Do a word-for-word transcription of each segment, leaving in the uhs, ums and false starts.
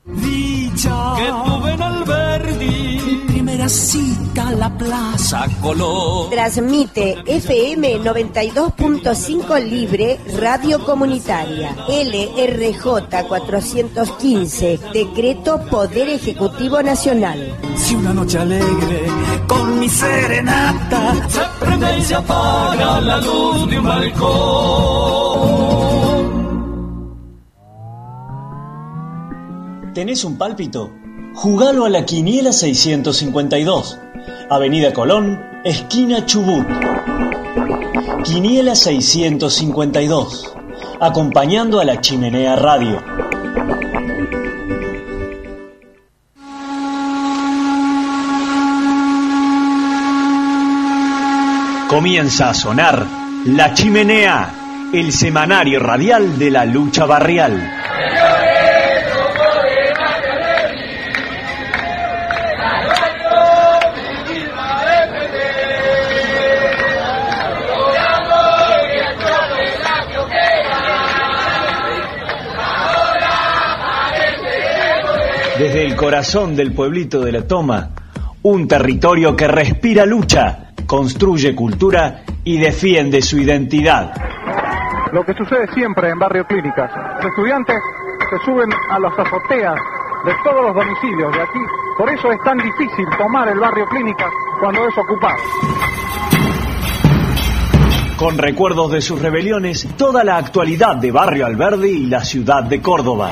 Dicha que tuve en Alberdi, mi primera cita a la Plaza Colón. Transmite F M noventa y dos punto cinco Libre, Radio Comunitaria. L R J cuatrocientos quince, Decreto Poder Ejecutivo Nacional. Si una noche alegre con mi serenata se prende y se apaga la luz de un balcón. ¿Tenés un pálpito? Jugalo a la Quiniela seiscientos cincuenta y dos, Avenida Colón, esquina Chubut. Quiniela seiscientos cincuenta y dos, acompañando a la Chimenea Radio. Comienza a sonar La Chimenea, el semanario radial de la lucha barrial. Desde el corazón del pueblito de La Toma, un territorio que respira lucha, construye cultura y defiende su identidad. Lo que sucede siempre en Barrio Clínicas, los estudiantes se suben a las azoteas de todos los domicilios de aquí, por eso es tan difícil tomar el Barrio Clínicas cuando es ocupado. Con recuerdos de sus rebeliones, toda la actualidad de Barrio Alberdi y la ciudad de Córdoba.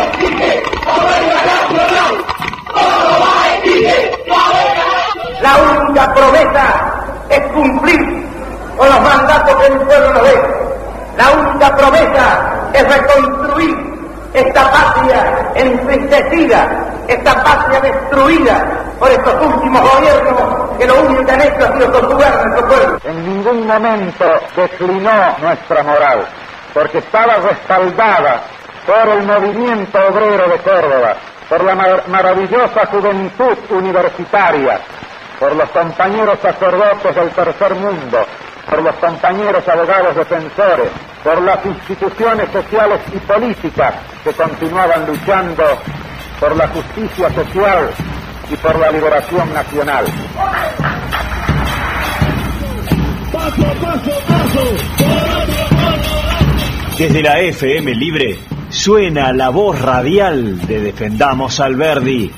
La única promesa es cumplir con los mandatos que el pueblo nos dé. La única promesa es reconstruir esta patria entristecida, esta patria destruida por estos últimos gobiernos que lo único que han hecho ha sido torturar a nuestro pueblo. En ningún momento declinó nuestra moral, porque estaba respaldada por el movimiento obrero de Córdoba, por la mar- maravillosa juventud universitaria, por los compañeros sacerdotes del tercer mundo, por los compañeros abogados defensores, por las instituciones sociales y políticas que continuaban luchando por la justicia social y por la liberación nacional. Paso, paso, paso. Desde la F M Libre suena la voz radial de Defendamos Alberdi.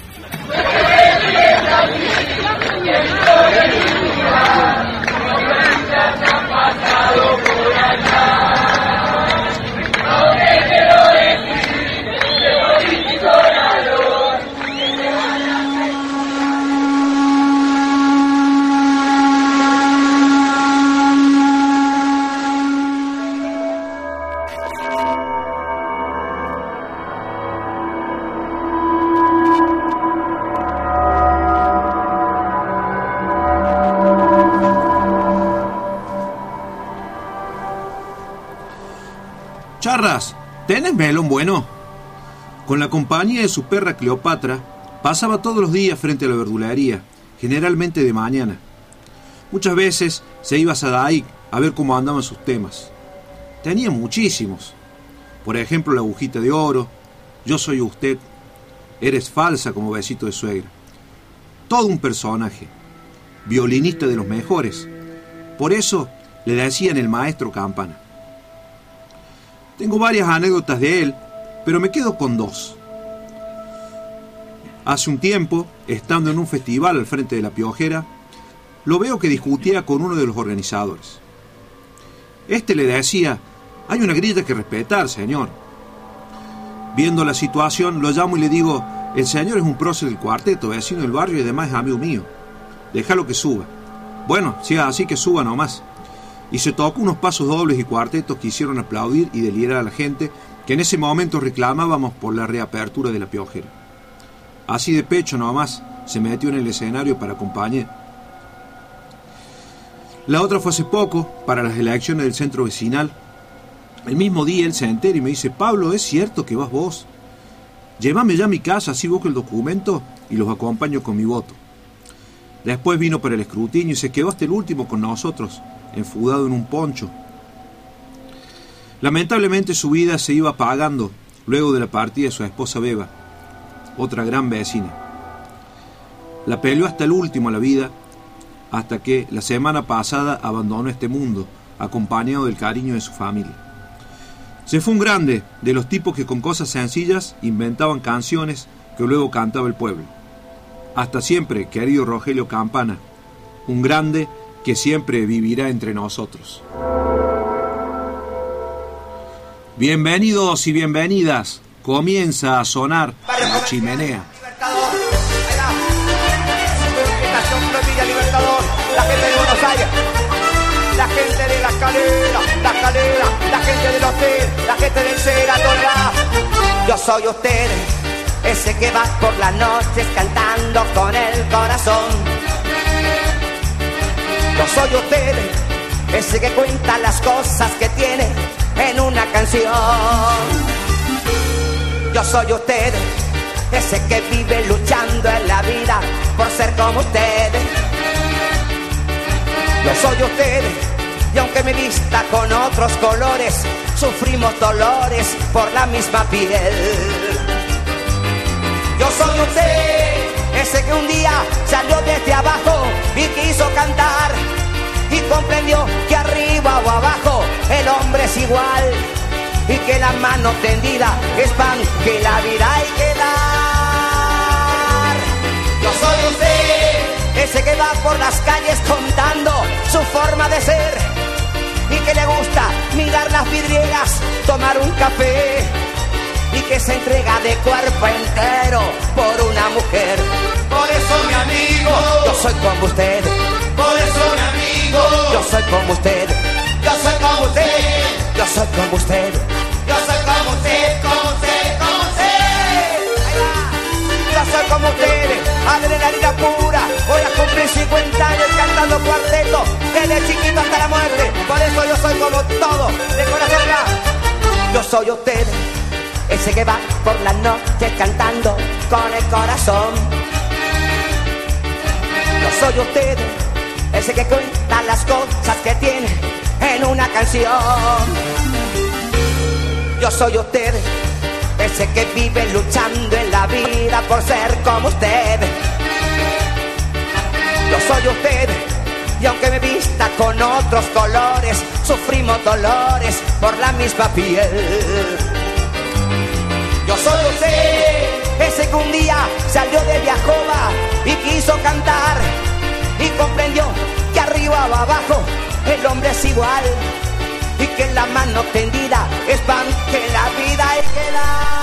Charras, ¿tenés melón bueno? Con la compañía de su perra Cleopatra, pasaba todos los días frente a la verdulería, generalmente de mañana. Muchas veces se iba a Sadaic a ver cómo andaban sus temas. Tenía muchísimos. Por ejemplo, la agujita de oro, yo soy usted, eres falsa como besito de suegra. Todo un personaje, violinista de los mejores. Por eso le decían el maestro Campana. Tengo varias anécdotas de él, pero me quedo con dos. Hace un tiempo, estando en un festival al frente de La Piojera, lo veo que discutía con uno de los organizadores. Este le decía: hay una grilla que respetar, señor. Viendo la situación, lo llamo y le digo: el señor es un prócer del cuarteto, vecino del barrio y además es amigo mío. Déjalo que suba. Bueno, si es así, que suba nomás. Y se tocó unos pasos dobles y cuartetos que hicieron aplaudir y delirar a la gente que en ese momento reclamábamos por la reapertura de La Piojera. Así de pecho nomás se metió en el escenario para acompañar. La otra fue hace poco, para las elecciones del centro vecinal. El mismo día él se entera y me dice: Pablo, ¿es cierto que vas vos? Llévame ya a mi casa, así busco el documento y los acompaño con mi voto. Después vino para el escrutinio y se quedó hasta el último con nosotros, enfudado en un poncho. Lamentablemente su vida se iba apagando luego de la partida de su esposa Beba. otra gran vecina. La peleó hasta el último a la vida, hasta que la semana pasada abandonó este mundo, acompañado del cariño de su familia. Se fue un grande, de los tipos que con cosas sencillas inventaban canciones que luego cantaba el pueblo. Hasta siempre, querido Rogelio Campana, un grande que siempre vivirá entre nosotros. Bienvenidos y bienvenidas, comienza a sonar La Chimenea. Estación Flotilla Libertador, la gente de Buenos Aires, la gente de la escalera, la escalera, la gente del hotel, la gente del Sheraton. Yo soy usted, ese que va por las noches cantando con el corazón. Yo soy usted, ese que cuenta las cosas que tiene en una canción. Yo soy usted, ese que vive luchando en la vida por ser como usted. Yo soy usted, y aunque me vista con otros colores, sufrimos dolores por la misma piel. Yo soy usted, ese que un día salió desde abajo y quiso cantar, y comprendió que arriba o abajo el hombre es igual, y que la mano tendida es pan que la vida hay que dar. Yo soy usted, ese que va por las calles contando su forma de ser, y que le gusta mirar las vidrieras, tomar un café, y que se entrega de cuerpo entero por una mujer. Por eso, mi amigo, yo soy como usted. Por eso, mi amigo, yo soy como usted. Yo soy como usted. Yo soy como usted. Yo soy como usted, como usted, como usted. Ahí va. Yo soy como usted, adrenalina pura. Voy a cumplir cincuenta años cantando cuarteto, desde chiquito hasta la muerte. Por eso yo soy como todo, de corazón va. Yo soy usted, ese que va por la noche cantando con el corazón. Yo soy usted, ese que cuenta las cosas que tiene en una canción. Yo soy usted, ese que vive luchando en la vida por ser como usted. Yo soy usted, y aunque me vista con otros colores, sufrimos dolores por la misma piel. Yo soy usted, ese que un día salió de Viajoba y quiso cantar, y comprendió que arriba o abajo el hombre es igual, y que en la mano tendida es pan que la vida hay que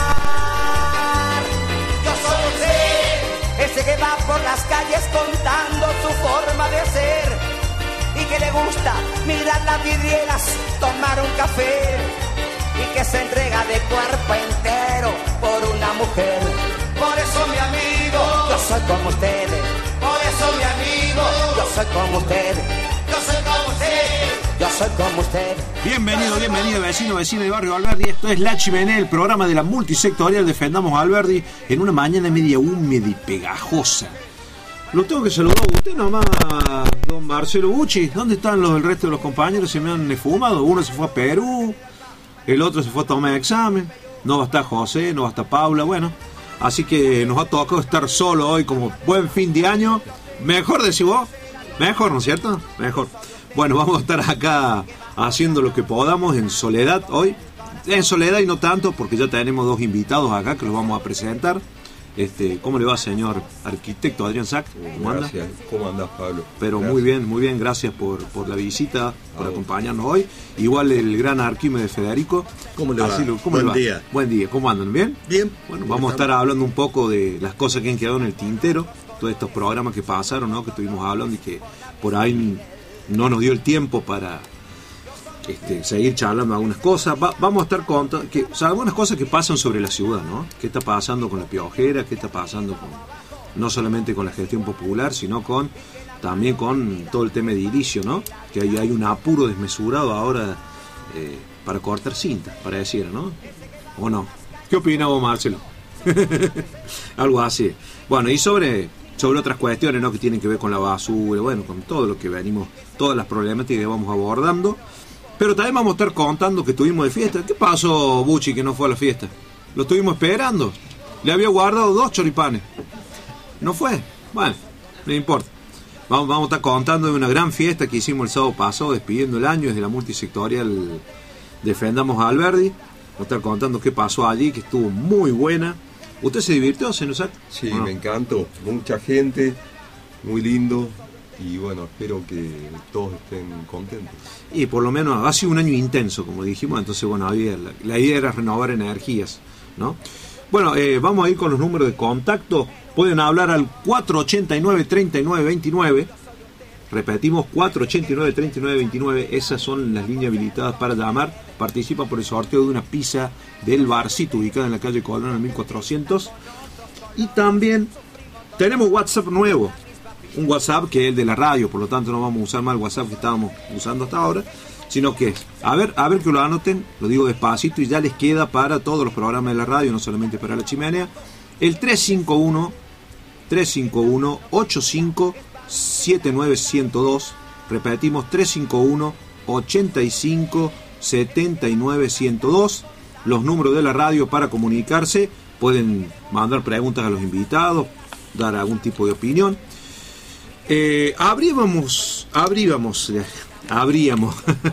dar. Yo soy usted, ese que va por las calles contando su forma de ser, y que le gusta mirar las vidrieras, tomar un café, y que se entrega de cuerpo entero por una mujer. Por eso, mi amigo, yo soy como usted. Por eso, mi amigo, yo soy como usted. Yo soy como usted. Yo soy como usted. Bienvenido, bienvenido, vecino, vecino de Barrio Alberdi. Esto es La Chimenea, el programa de la multisectorial Defendamos Alberdi, en una mañana media húmeda y pegajosa. Lo tengo que saludar a usted nomás, don Marcelo Bucci. ¿Dónde están los del resto de los compañeros? Se me han esfumado. Uno se fue a Perú, el otro se fue a tomar examen. No va a estar José, no va a estar Paula. Bueno, así que nos ha tocado estar solo hoy como buen fin de año. Mejor decís vos. Mejor, ¿no es cierto? Mejor. Bueno, vamos a estar acá haciendo lo que podamos en soledad hoy. En soledad y no tanto, porque ya tenemos dos invitados acá que los vamos a presentar. Este, ¿Cómo le va, señor arquitecto Adrián Sack? ¿Cómo anda? Gracias. ¿Cómo andás, Pablo? Pero gracias. Muy bien, muy bien. Gracias por, por la visita, por oh. acompañarnos hoy. Igual el gran Arquímedes Federico. ¿Cómo le va? Así lo, ¿cómo Buen le va? día. Buen día. ¿Cómo andan? ¿Bien? Bien. Bueno, vamos a estar hablando un poco de las cosas que han quedado en el tintero. Todos estos programas que pasaron, ¿no? Que estuvimos hablando y que por ahí no nos dio el tiempo para este, seguir charlando algunas cosas. Va, vamos a estar contando que, o sea, algunas cosas que pasan sobre la ciudad, ¿no? ¿Qué está pasando con la piojera? ¿Qué está pasando con, no solamente con la gestión popular, sino con también con todo el tema edilicio, ¿no? Que hay, hay un apuro desmesurado ahora eh, para cortar cinta, para decir, ¿no? ¿O no? ¿Qué opina vos, Marcelo? Algo así. Bueno, y sobre... sobre otras cuestiones, ¿no? Que tienen que ver con la basura, bueno, con todo lo que venimos, todas las problemáticas que vamos abordando. Pero también vamos a estar contando que estuvimos de fiesta. ¿Qué pasó, Bucci, que no fue a la fiesta? Lo estuvimos esperando. Le había guardado dos choripanes. ¿No fue? Bueno, no importa. Vamos, vamos a estar contando de una gran fiesta que hicimos el sábado pasado, despidiendo el año desde la multisectorial Defendamos a Alberdi. Vamos a estar contando qué pasó allí, que estuvo muy buena. ¿Usted se divirtió, señor Sac? Sí, ¿no? Me encantó. Mucha gente, muy lindo. Y bueno, espero que todos estén contentos. Y por lo menos ha sido un año intenso, como dijimos. Entonces, bueno, había, la, la idea era renovar energías, ¿no? Bueno, eh, vamos a ir con los números de contacto. Pueden hablar al cuatro ochenta y nueve, treinta y nueve veintinueve. Repetimos, cuatro ochenta y nueve, treinta y nueve veintinueve. Esas son las líneas habilitadas para llamar. Participan por el sorteo de una pizza del Barcito, ubicada en la calle Colón, en mil cuatrocientos. Y también tenemos WhatsApp nuevo. Un WhatsApp que es el de la radio, por lo tanto no vamos a usar más el WhatsApp que estábamos usando hasta ahora, sino que es, a ver, a ver que lo anoten, lo digo despacito y ya les queda para todos los programas de la radio, no solamente para La Chimenea, el tres cinco uno, tres cinco uno, ocho cinco siete nueve uno cero dos, repetimos, tres cinco uno, ocho cinco siete nueve uno cero dos, los números de la radio para comunicarse, pueden mandar preguntas a los invitados, dar algún tipo de opinión. Eh, abríamos, abríamos, abríamos,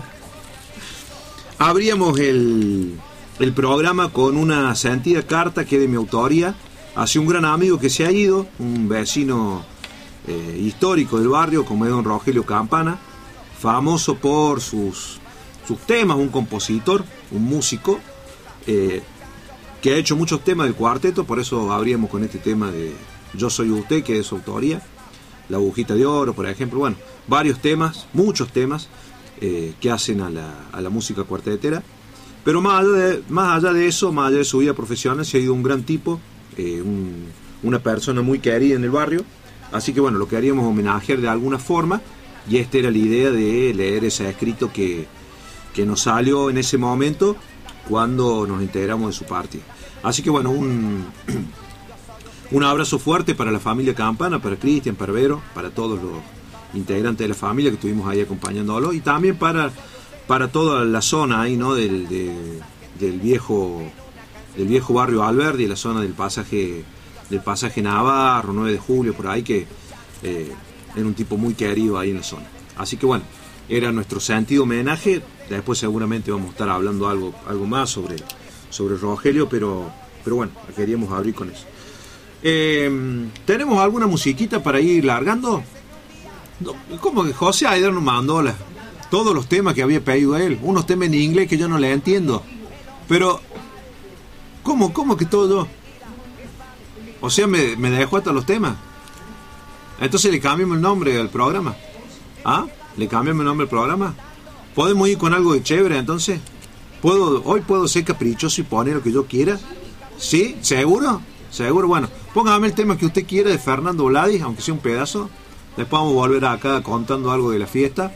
abríamos el, el programa con una sentida carta que es de mi autoría hacia un gran amigo que se ha ido, un vecino eh, histórico del barrio, como es don Rogelio Campana, famoso por sus, sus temas, un compositor, un músico, eh, que ha hecho muchos temas del cuarteto, por eso abríamos con este tema de Yo Soy Usted, que es de su autoría. La Agujita de Oro, por ejemplo, bueno, varios temas, muchos temas eh, que hacen a la, a la música cuartetera, pero más allá, de, más allá de eso, más allá de su vida profesional, se ha ido un gran tipo, eh, un, una persona muy querida en el barrio, así que bueno, lo que haríamos homenajear de alguna forma, y esta era la idea de leer ese escrito que, que nos salió en ese momento cuando nos integramos de su partida. Así que bueno, un... Un abrazo fuerte para la familia Campana, para Cristian, para Vero, para todos los integrantes de la familia que estuvimos ahí acompañándolo, y también para, para toda la zona ahí, ¿no? del, de, del viejo del viejo barrio Alberdi, la zona del pasaje del pasaje Navarro, nueve de julio, por ahí, que eh, era un tipo muy querido ahí en la zona. Así que bueno, era nuestro sentido homenaje. Después seguramente vamos a estar hablando algo, algo más sobre, sobre Rogelio, pero, pero bueno, queríamos abrir con eso. Eh, ¿Tenemos alguna musiquita para ir largando? No, ¿cómo que José Aider nos mandó la, todos los temas que había pedido él? Unos temas en inglés que yo no le entiendo. Pero, ¿cómo, cómo que todo? O sea, me, me dejó hasta los temas. Entonces le cambiamos el nombre al programa. ¿Ah? ¿Le cambiamos el nombre al programa? ¿Podemos ir con algo de chévere entonces? ¿Puedo, hoy puedo ser caprichoso y poner lo que yo quiera? ¿Sí? ¿Seguro? Seguro, bueno, póngame el tema que usted quiera de Fernando Vladis, aunque sea un pedazo. Después vamos a volver acá contando algo de la fiesta.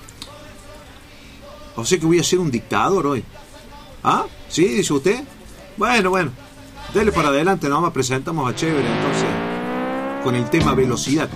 O sea que voy a ser un dictador hoy. ¿Ah? ¿Sí? ¿Dice usted? Bueno, bueno. Dele para adelante, nomás presentamos a Chévere entonces con el tema velocidad.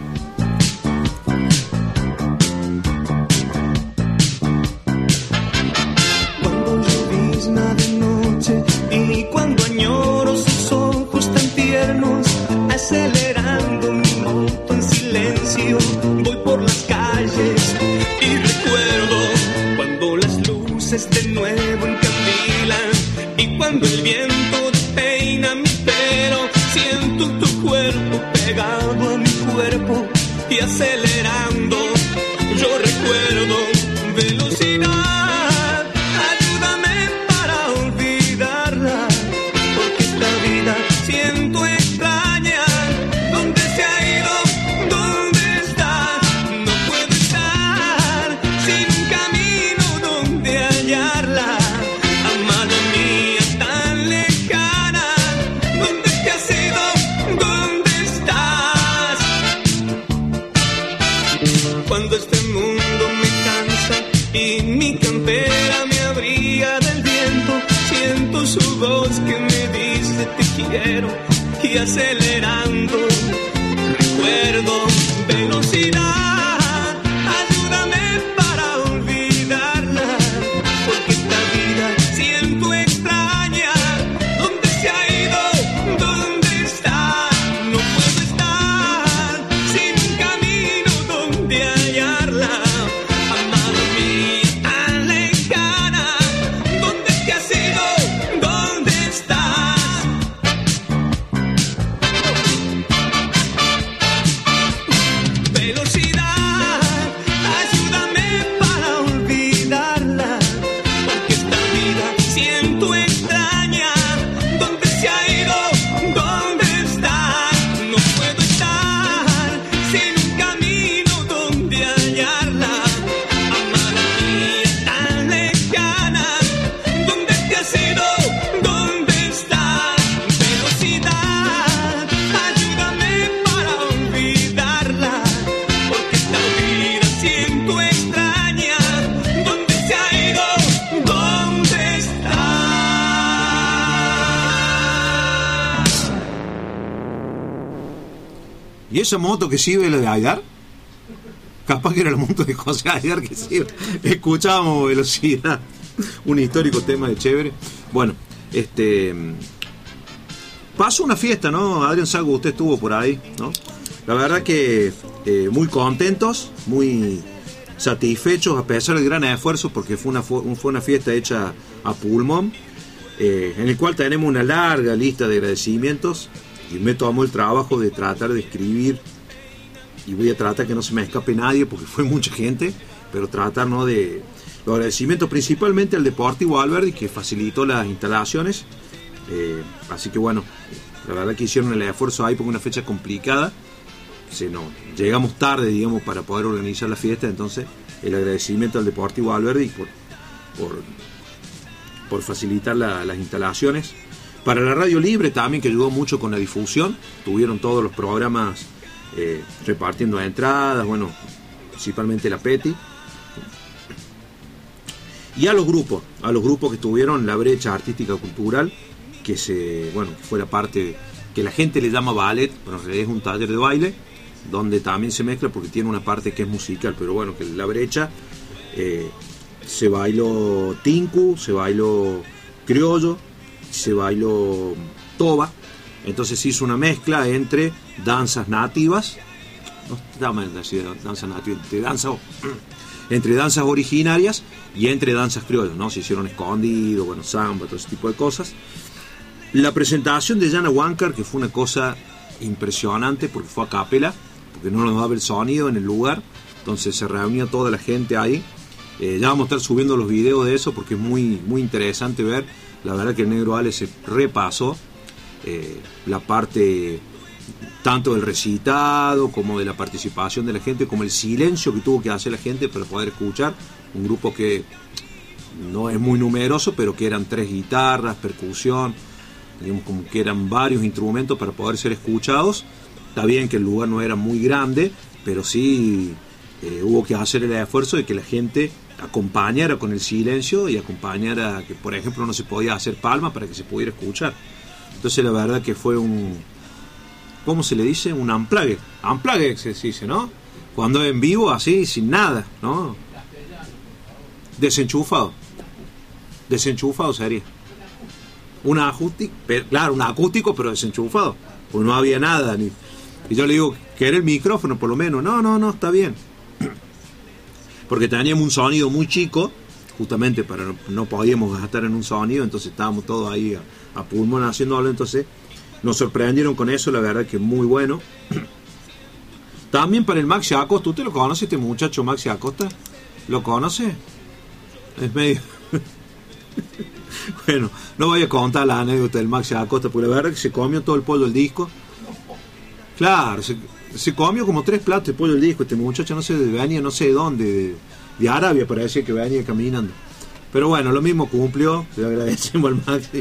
Cuando llovizna de noche y cuando añoro sus ojos tan tiernos, acelerando mi moto en silencio, voy por las calles y recuerdo cuando las luces de nuevo encandilan y cuando el viento despeina mi pelo, siento tu cuerpo pegado a mi cuerpo y acelerando, yo recuerdo velocidad. Siento extraña, ¿dónde se ha ido? ¿Dónde estás? No puedo estar sin un camino donde hallarla. Amada mía, tan lejana, ¿dónde te has ido? ¿Dónde estás? Cuando este mundo me cansa y mi campera me abriga del viento, siento su voz que me dice te quiero y acelerando recuerdo velocidad, ayúdame para olvidarla, porque esta vida siento extraña, ¿dónde se ha ido? ¿Dónde ¿Y esa moto que sirve, la de Aidar? Capaz que era la moto de José Aidar que sirve. Escuchábamos Velocidad, un histórico tema de chévere. Bueno, este... pasó una fiesta, ¿no? Adrián Sago, usted estuvo por ahí, ¿no? La verdad que eh, muy contentos, muy satisfechos a pesar del gran esfuerzo, porque fue una, fue una fiesta hecha a pulmón, eh, en el cual tenemos una larga lista de agradecimientos, y me tomó el trabajo de tratar de escribir, y voy a tratar que no se me escape nadie porque fue mucha gente, pero tratar, ¿no?, de los agradecimientos principalmente al Deportivo Alberdi, que facilitó las instalaciones, eh, así que bueno, la verdad que hicieron el esfuerzo ahí porque una fecha complicada. Se no, llegamos tarde, digamos, para poder organizar la fiesta, entonces el agradecimiento al Deportivo Alberdi por, por, por facilitar la, las instalaciones. Para la Radio Libre también, que ayudó mucho con la difusión, tuvieron todos los programas eh, repartiendo entradas, bueno, principalmente la Peti. Y a los grupos, a los grupos que tuvieron la brecha artística cultural, que se, bueno, fue la parte que la gente le llama ballet, pero en realidad es un taller de baile, donde también se mezcla porque tiene una parte que es musical, pero bueno, que la brecha eh, se bailó tinku, se bailó criollo, se bailó toba, entonces se hizo una mezcla entre danzas nativas, no llaman así danzas nativas, entre danzas, entre danzas originarias y entre danzas criollas, ¿no? Se hicieron escondido, bueno, samba, todo ese tipo de cosas. La presentación de Yana Huáncar, que fue una cosa impresionante porque fue a capela, porque no nos daba el sonido en el lugar, entonces se reunía toda la gente ahí. Eh, ya vamos a estar subiendo los videos de eso porque es muy, muy interesante ver. La verdad que el Negro Ale se repasó eh, la parte tanto del recitado como de la participación de la gente, como el silencio que tuvo que hacer la gente para poder escuchar. Un grupo que no es muy numeroso, pero que eran tres guitarras, percusión, digamos como que eran varios instrumentos para poder ser escuchados. Está bien que el lugar no era muy grande, pero sí eh, hubo que hacer el esfuerzo de que la gente acompañara con el silencio y acompañara que, por ejemplo, no se podía hacer palma para que se pudiera escuchar. Entonces la verdad que fue un, ¿cómo se le dice? Un unplugged. Unplugged se dice, ¿no? Cuando en vivo así, sin nada, ¿no? Desenchufado. Desenchufado sería. Un acústico, claro, un acústico, pero desenchufado. Pues no había nada, ni... Y yo le digo, que era el micrófono por lo menos. No, no, no, está bien. Porque teníamos un sonido muy chico, justamente para no, no podíamos gastar en un sonido, entonces estábamos todos ahí a, a pulmón haciéndolo, entonces nos sorprendieron con eso, la verdad que muy bueno. También para el Maxi Acosta, ¿usted lo conoce este muchacho Maxi Acosta? ¿Lo conoce? Es medio... Bueno, no voy a contar la anécdota del Maxi Acosta, porque la verdad que se comió todo el pollo del disco. Claro, se, se comió como tres platos de pollo del disco. Este muchacho no sé de venía, no sé de dónde, de, de Arabia parecía que venía caminando. Pero bueno, lo mismo cumplió, le agradecemos al Maxi.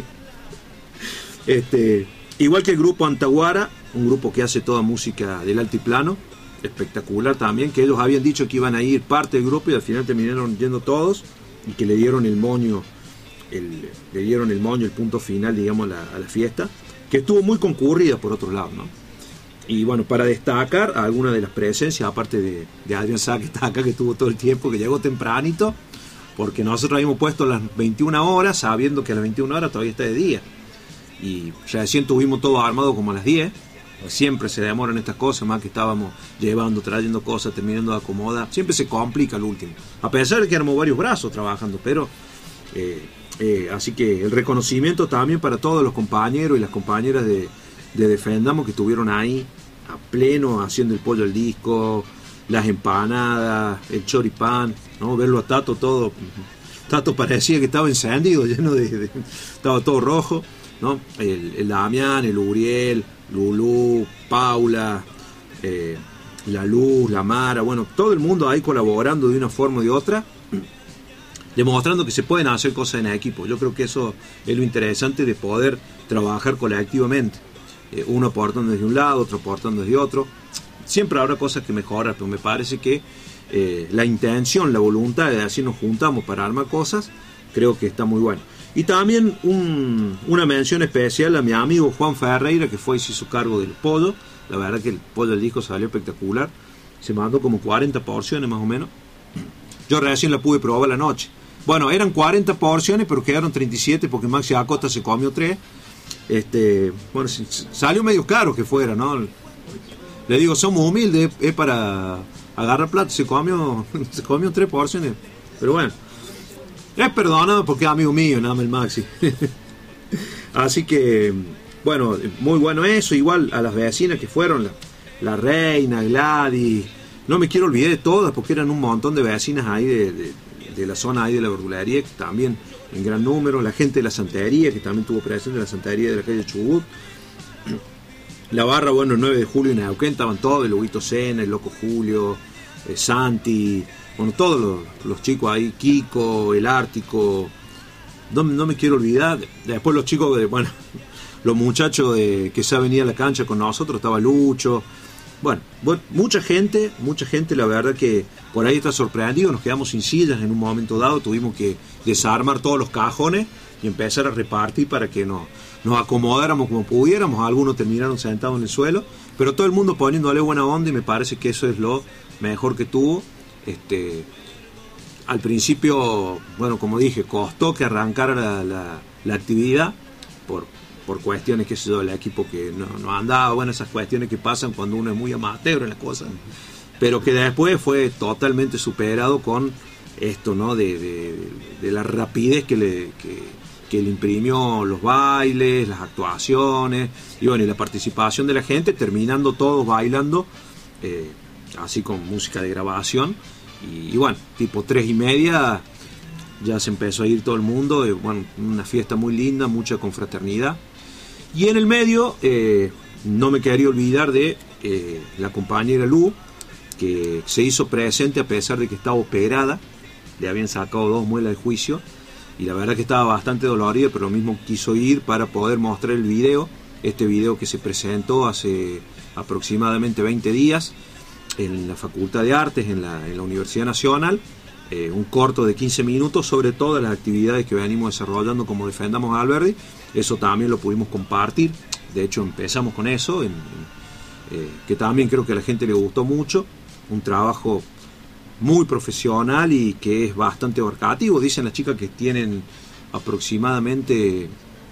Este, igual que el grupo Antaguara, un grupo que hace toda música del altiplano, espectacular también, que ellos habían dicho que iban a ir parte del grupo y al final terminaron yendo todos, y que le dieron el moño, el, le dieron el moño, el punto final, digamos, a la, a la fiesta, que estuvo muy concurrida por otro lado, ¿no? Y bueno, para destacar algunas de las presencias, aparte de, de Adrián Sá, que está acá, que estuvo todo el tiempo, que llegó tempranito, porque nosotros habíamos puesto las veintiuna horas, sabiendo que a las veintiuna horas todavía está de día. Y recién tuvimos todo armado como a las diez. Siempre se demoran estas cosas, más que estábamos llevando, trayendo cosas, terminando de acomodar. Siempre se complica el último. A pesar de que éramos varios brazos trabajando, pero... Eh, eh, así que el reconocimiento también para todos los compañeros y las compañeras de, de Defendamos que estuvieron ahí a pleno haciendo el pollo al disco, las empanadas, el choripán, ¿no? Verlo a Tato todo, Tato parecía que estaba encendido, lleno de, de estaba todo rojo, ¿no? El, el Damián, el Uriel, Lulú, Paula, eh, la Luz, la Mara, bueno, todo el mundo ahí colaborando de una forma o de otra, demostrando que se pueden hacer cosas en equipo. Yo creo que eso es lo interesante de poder trabajar colectivamente. Eh, uno aportando desde un lado, otro aportando desde otro. Siempre habrá cosas que mejorar, pero me parece que eh, la intención, la voluntad de decir nos juntamos para armar cosas, creo que está muy bueno. Y también un, una mención especial a mi amigo Juan Ferreira, que fue y se hizo cargo del pollo. La verdad que el pollo del disco salió espectacular. Se mandó como cuarenta porciones más o menos. Yo recién la pude probar la noche. Bueno, eran cuarenta porciones, pero quedaron treinta y siete porque Maxi Acosta se comió tres. Este, bueno, salió medio caro que fuera, ¿no? Le digo, somos humildes, es para agarrar plata. Se comió, se comió tres porciones. Pero bueno, es perdonado porque es amigo mío, nada más el Maxi. Así que, bueno, muy bueno eso. Igual a las vecinas que fueron, la, la Reina, Gladys. No me quiero olvidar de todas porque eran un montón de vecinas ahí de, de, de la zona ahí de la verdulería, que también en gran número. La gente de la santería, que también tuvo presente, la santería de la calle Chubut. La barra, bueno, el nueve de julio en Neuquén estaban todos, el Lobito Sena, el Loco Julio, eh, Santi, bueno, todos los, los chicos ahí, Kiko, el Ártico, no, no me quiero olvidar. Después los chicos, de, bueno, los muchachos de, que se venía a la cancha con nosotros, estaba Lucho, bueno, bueno, mucha gente, mucha gente, la verdad que por ahí está sorprendido. Nos quedamos sin sillas en un momento dado, tuvimos que desarmar todos los cajones y empezar a repartir para que nos, nos acomodáramos como pudiéramos. Algunos terminaron sentados en el suelo, pero todo el mundo poniéndole buena onda, y me parece que eso es lo mejor que tuvo. Este, al principio, bueno, como dije, costó que arrancara la, la, la actividad por, por cuestiones, qué sé yo, el equipo que no, no andaba, bueno, esas cuestiones que pasan cuando uno es muy amateur en las cosas, pero que después fue totalmente superado con esto, ¿no? De, de, de la rapidez que le, que, que le imprimió los bailes, las actuaciones, y bueno, y la participación de la gente, terminando todos bailando, eh, así con música de grabación. Y, y bueno, tipo tres y media ya se empezó a ir todo el mundo, y bueno, una fiesta muy linda, mucha confraternidad. Y en el medio, eh, no me quedaría olvidar de eh, la compañera Lu, que se hizo presente a pesar de que estaba operada. Le habían sacado dos muelas de juicio y la verdad que estaba bastante dolorida, pero lo mismo quiso ir para poder mostrar el video, este video que se presentó hace aproximadamente veinte días en la Facultad de Artes, en la, en la Universidad Nacional, eh, un corto de quince minutos sobre todas las actividades que venimos desarrollando como Defendamos a Alberdi. Eso también lo pudimos compartir, de hecho empezamos con eso, en, eh, que también creo que a la gente le gustó mucho, un trabajo muy profesional y que es bastante abarcativo. Dicen las chicas que tienen aproximadamente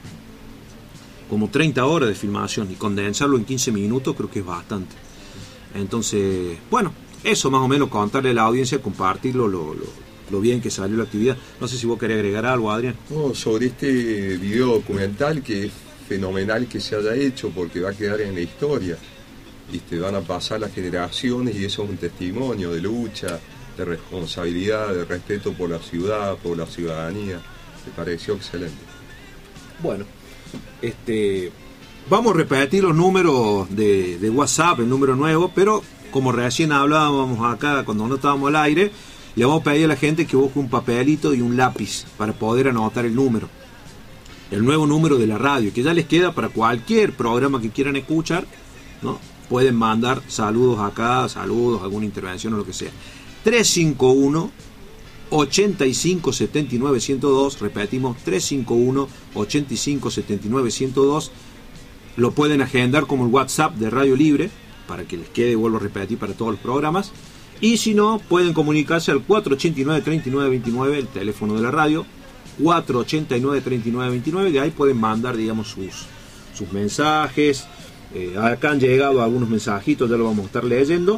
como treinta horas de filmación, y condensarlo en quince minutos creo que es bastante. Entonces, bueno, eso más o menos, contarle a la audiencia, compartirlo, lo, lo, lo bien que salió la actividad. No sé si vos querés agregar algo, Adrián. No, sobre este video documental, que es fenomenal que se haya hecho, porque va a quedar en la historia. Y te van a pasar las generaciones, y eso es un testimonio de lucha, de responsabilidad, de respeto por la ciudad, por la ciudadanía. Me pareció excelente. Bueno, este, vamos a repetir los números de, de WhatsApp, el número nuevo, pero como recién hablábamos acá cuando no estábamos al aire, le vamos a pedir a la gente que busque un papelito y un lápiz para poder anotar el número. El nuevo número de la radio, que ya les queda para cualquier programa que quieran escuchar, ¿no? Pueden mandar saludos acá, saludos, alguna intervención o lo que sea. tres cinco uno, ocho cinco siete nueve uno cero dos, repetimos, tres cinco uno, ocho cinco siete nueve uno cero dos. Lo pueden agendar como el WhatsApp de Radio Libre, para que les quede, vuelvo a repetir, para todos los programas. Y si no, pueden comunicarse al cuatro ochenta y nueve, treinta y nueve veintinueve, el teléfono de la radio, cuatro ochenta y nueve, treinta y nueve veintinueve. De ahí pueden mandar, digamos, sus, sus mensajes. Eh, acá han llegado algunos mensajitos, ya lo vamos a estar leyendo.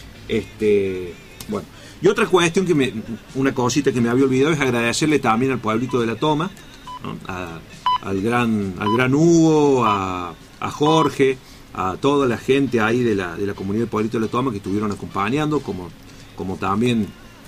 Este, bueno, y otra cuestión, que me, una cosita que me había olvidado, es agradecerle también al pueblito de La Toma, ¿no? a, al gran al gran Hugo, a, a Jorge, a toda la gente ahí de la, de la comunidad del pueblito de La Toma que estuvieron acompañando, como, como también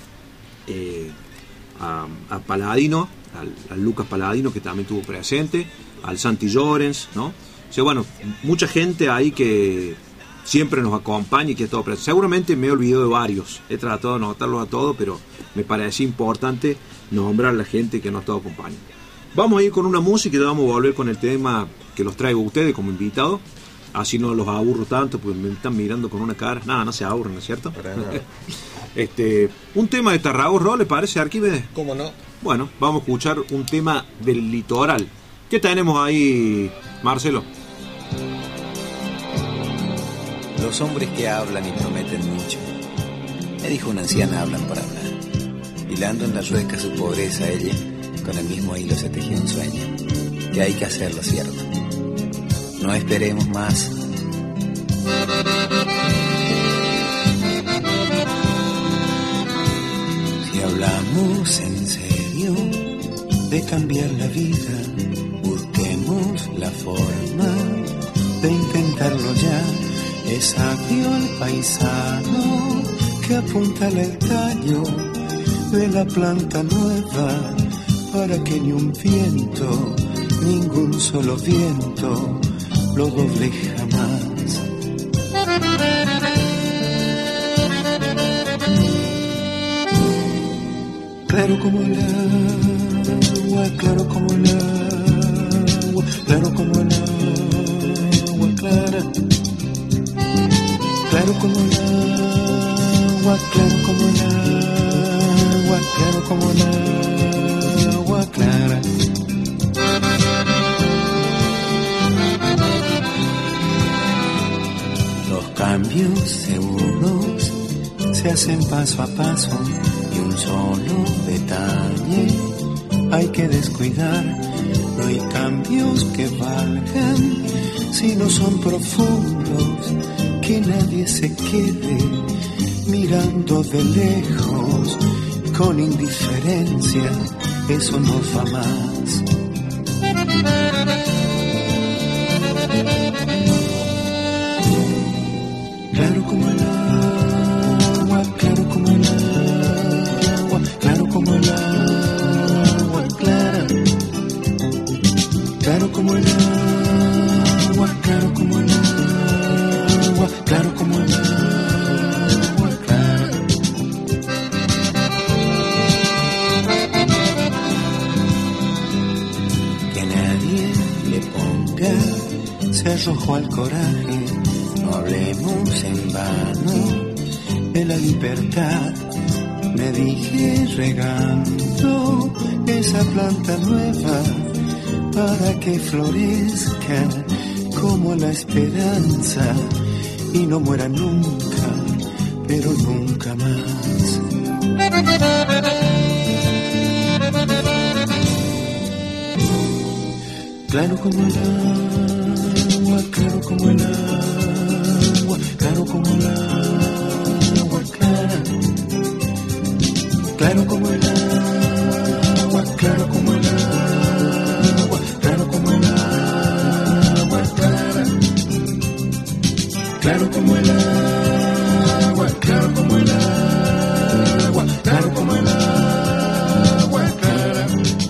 eh, a, a Paladino, al, al Lucas Paladino, que también estuvo presente, al Santi Llorens, ¿no? O sea, bueno, mucha gente ahí que siempre nos acompaña y que ha estado presente. Seguramente me he olvidado de varios, he tratado de anotarlos a todos, pero me parecía importante nombrar a la gente que nos ha estado acompañando. Vamos a ir con una música y ya vamos a volver con el tema que los traigo a ustedes como invitados. Así no los aburro tanto, porque me están mirando con una cara. Nada, no se aburren, ¿no es cierto? Para nada. este, un tema de Tarragorro, ¿le parece, Arquímedes? ¿Cómo no? Bueno, vamos a escuchar un tema del litoral. ¿Qué tenemos ahí, Marcelo? Los hombres que hablan y prometen mucho, me dijo una anciana, hablan por hablar. Hilando en la rueca su pobreza, ella con el mismo hilo se tejió un sueño. Que hay que hacerlo, cierto. No esperemos más. Si hablamos en serio de cambiar la vida, busquemos la forma de intentarlo ya. Es sabio el paisano que apuntala el tallo de la planta nueva, para que ni un viento, ningún solo viento, lo doble jamás. Claro como el agua, claro como el agua, claro como el agua clara. Claro como el agua, claro como el agua, claro como el agua clara. Los cambios seguros se hacen paso a paso y un solo detalle hay que descuidar. No hay cambios que valgan si no son profundos. Que nadie se quede mirando de lejos con indiferencia, eso no va más. Claro como el agua, claro como el agua, claro como el agua clara. Claro como el agua, claro como el agua. Claro como el agua clara. Que nadie le ponga cerrojo al coraje. No hablemos en vano de la libertad. Me dije regando esa planta nueva para que florezca como la esperanza y no muera nunca, pero nunca más. Claro como el agua, claro como el agua, claro como el agua clara. Claro como el agua, claro como el agua, claro como el agua clara. Claro como el agua, claro como el agua, claro como el agua clara.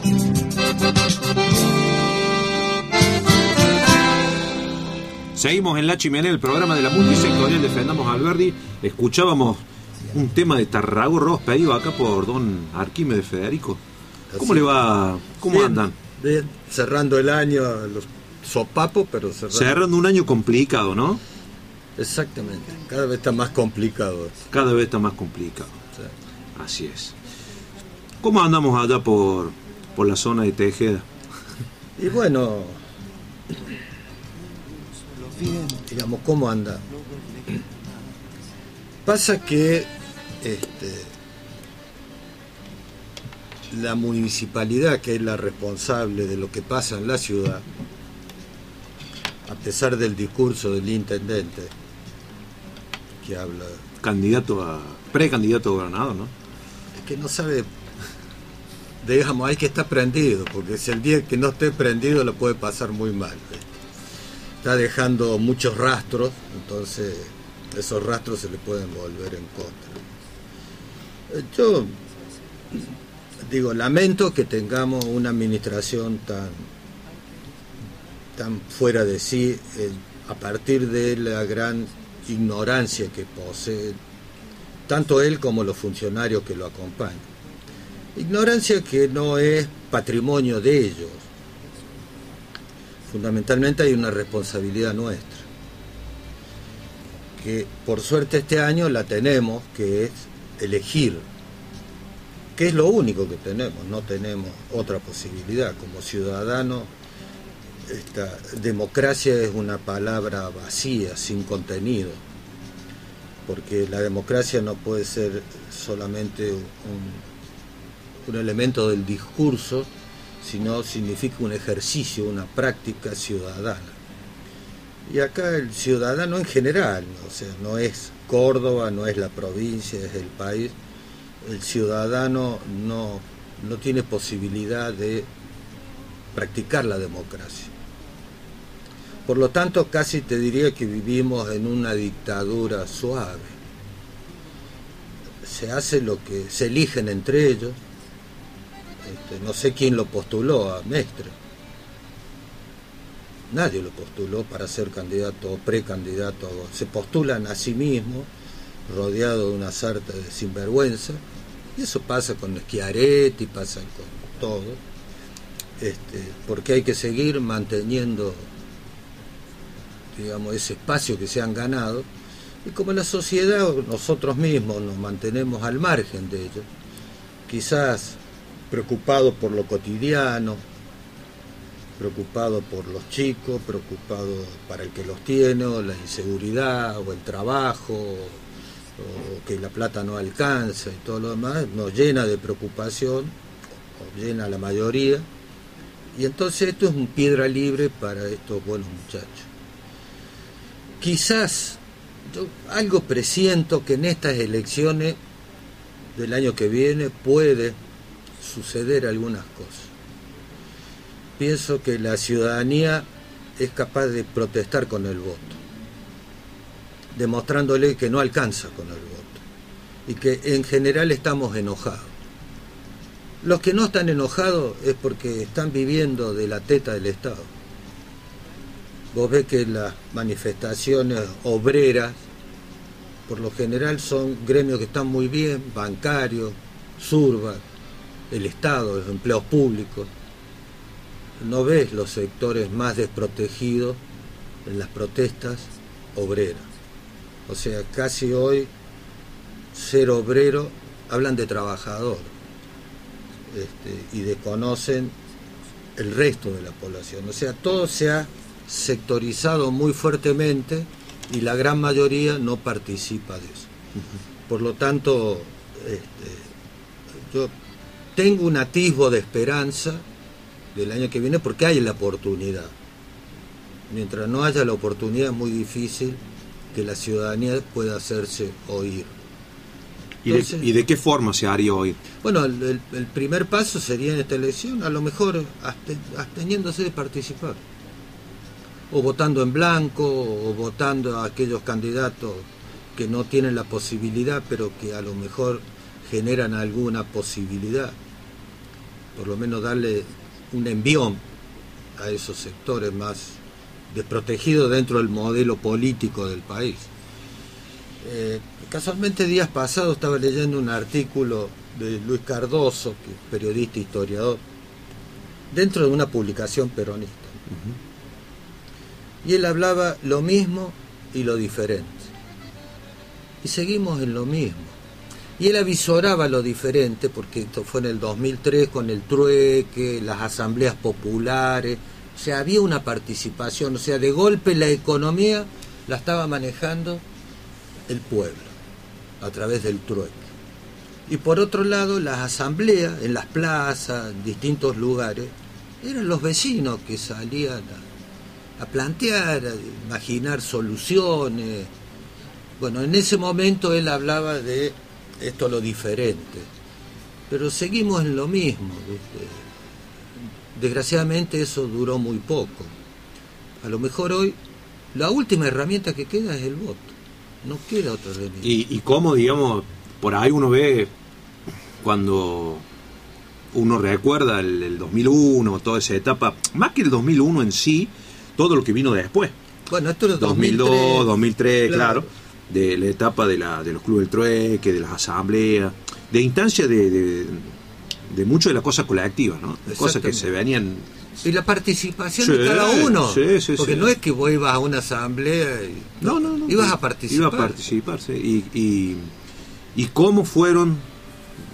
Seguimos en La Chimenea, el programa de la multisectorial Defendamos a Alberdi. Escuchábamos un tema de Tarragó Ross pedido acá por don Arquímedes Federico. ¿Cómo Así. le va? ¿Cómo bien, andan? Bien, cerrando el año, los sopapos, pero cerrando. Cerrando un año complicado, ¿no? Exactamente, cada vez está más complicado. Cada vez está más complicado. Sí. Así es. ¿Cómo andamos allá por, por la zona de Tejeda? Y bueno, digamos, ¿cómo anda? Pasa que este, la municipalidad, que es la responsable de lo que pasa en la ciudad, a pesar del discurso del intendente, que habla... Candidato a... precandidato a gobernador, ¿no? Es que no sabe... Digamos, hay que estar prendido, porque si el día que no esté prendido lo puede pasar muy mal. Está dejando muchos rastros, entonces esos rastros se le pueden volver en contra. Yo digo, lamento que tengamos una administración tan, tan fuera de sí, eh, a partir de la gran ignorancia que posee tanto él como los funcionarios que lo acompañan. Ignorancia que no es patrimonio de ellos. Fundamentalmente hay una responsabilidad nuestra, que por suerte este año la tenemos, que es elegir que es lo único que tenemos, no tenemos otra posibilidad. Como ciudadano, esta democracia es una palabra vacía, sin contenido, porque la democracia no puede ser solamente un, un elemento del discurso, sino significa un ejercicio, una práctica ciudadana. Y acá el ciudadano en general, o sea, no es Córdoba, no es la provincia, es el país. El ciudadano no, no tiene posibilidad de practicar la democracia. Por lo tanto, casi te diría que vivimos en una dictadura suave. Se hace lo que se eligen entre ellos. Este, no sé quién lo postuló a Mestre. Nadie lo postuló para ser candidato o precandidato. Se postulan a sí mismos, rodeado de una sarta de sinvergüenza. Y eso pasa con Schiaretti, pasa con todo. Este, porque hay que seguir manteniendo, digamos, ese espacio que se han ganado. Y como la sociedad, nosotros mismos nos mantenemos al margen de ello, quizás preocupados por lo cotidiano, preocupado por los chicos, preocupado para el que los tiene, o la inseguridad, o el trabajo, o que la plata no alcanza y todo lo demás, nos llena de preocupación, o llena a la mayoría, y entonces esto es un piedra libre para estos buenos muchachos. Quizás, yo algo presiento que en estas elecciones del año que viene puede suceder algunas cosas. Pienso que la ciudadanía es capaz de protestar con el voto, demostrándole que no alcanza con el voto y que en general estamos enojados. Los que no están enojados es porque están viviendo de la teta del Estado. Vos ves que las manifestaciones obreras, por lo general, son gremios que están muy bien, bancarios, Surba, el Estado, los empleos públicos. No ves los sectores más desprotegidos en las protestas obreras. O sea, casi hoy ser obrero, hablan de trabajador, este, y desconocen el resto de la población. O sea, todo se ha sectorizado muy fuertemente y la gran mayoría no participa de eso. Por lo tanto, este, yo tengo un atisbo de esperanza del año que viene porque hay la oportunidad. Mientras no haya la oportunidad es muy difícil que la ciudadanía pueda hacerse oír. Entonces, ¿Y, de, ¿Y de qué forma se haría oír? Bueno, el, el, el primer paso sería en esta elección, a lo mejor absteniéndose de participar, o votando en blanco, o votando a aquellos candidatos que no tienen la posibilidad, pero que a lo mejor generan alguna posibilidad, por lo menos darle un envión a esos sectores más desprotegidos dentro del modelo político del país. Eh, casualmente días pasados estaba leyendo un artículo de Luis Cardoso, que es periodista, historiador, dentro de una publicación peronista. Uh-huh. Y él hablaba lo mismo y lo diferente. Y seguimos en lo mismo. Y él avisoraba lo diferente, porque esto fue en el dos mil tres con el trueque, las asambleas populares, o sea, había una participación, o sea, de golpe la economía la estaba manejando el pueblo, a través del trueque. Y por otro lado, las asambleas, en las plazas, en distintos lugares, eran los vecinos que salían a, a plantear, a imaginar soluciones. Bueno, en ese momento él hablaba de esto lo diferente, pero seguimos en lo mismo, ¿viste? Desgraciadamente eso duró muy poco. A lo mejor hoy la última herramienta que queda es el voto, no queda otra herramienta. Y, y cómo, digamos, por ahí uno ve cuando uno recuerda el, el dos mil uno, toda esa etapa, más que el dos mil uno en sí, todo lo que vino después. Bueno, esto es dos mil dos, dos mil tres, claro. claro. De la etapa de, la, de los clubes del trueque, de las asambleas, de instancia de, de, de mucho de las cosas colectivas, ¿no? De cosas que se venían... Y la participación sí, de cada uno, sí, sí, porque sí. no es que vos ibas a una asamblea y... No, no, no. Ibas a participar. Iba a participar, sí. Y, y, y cómo fueron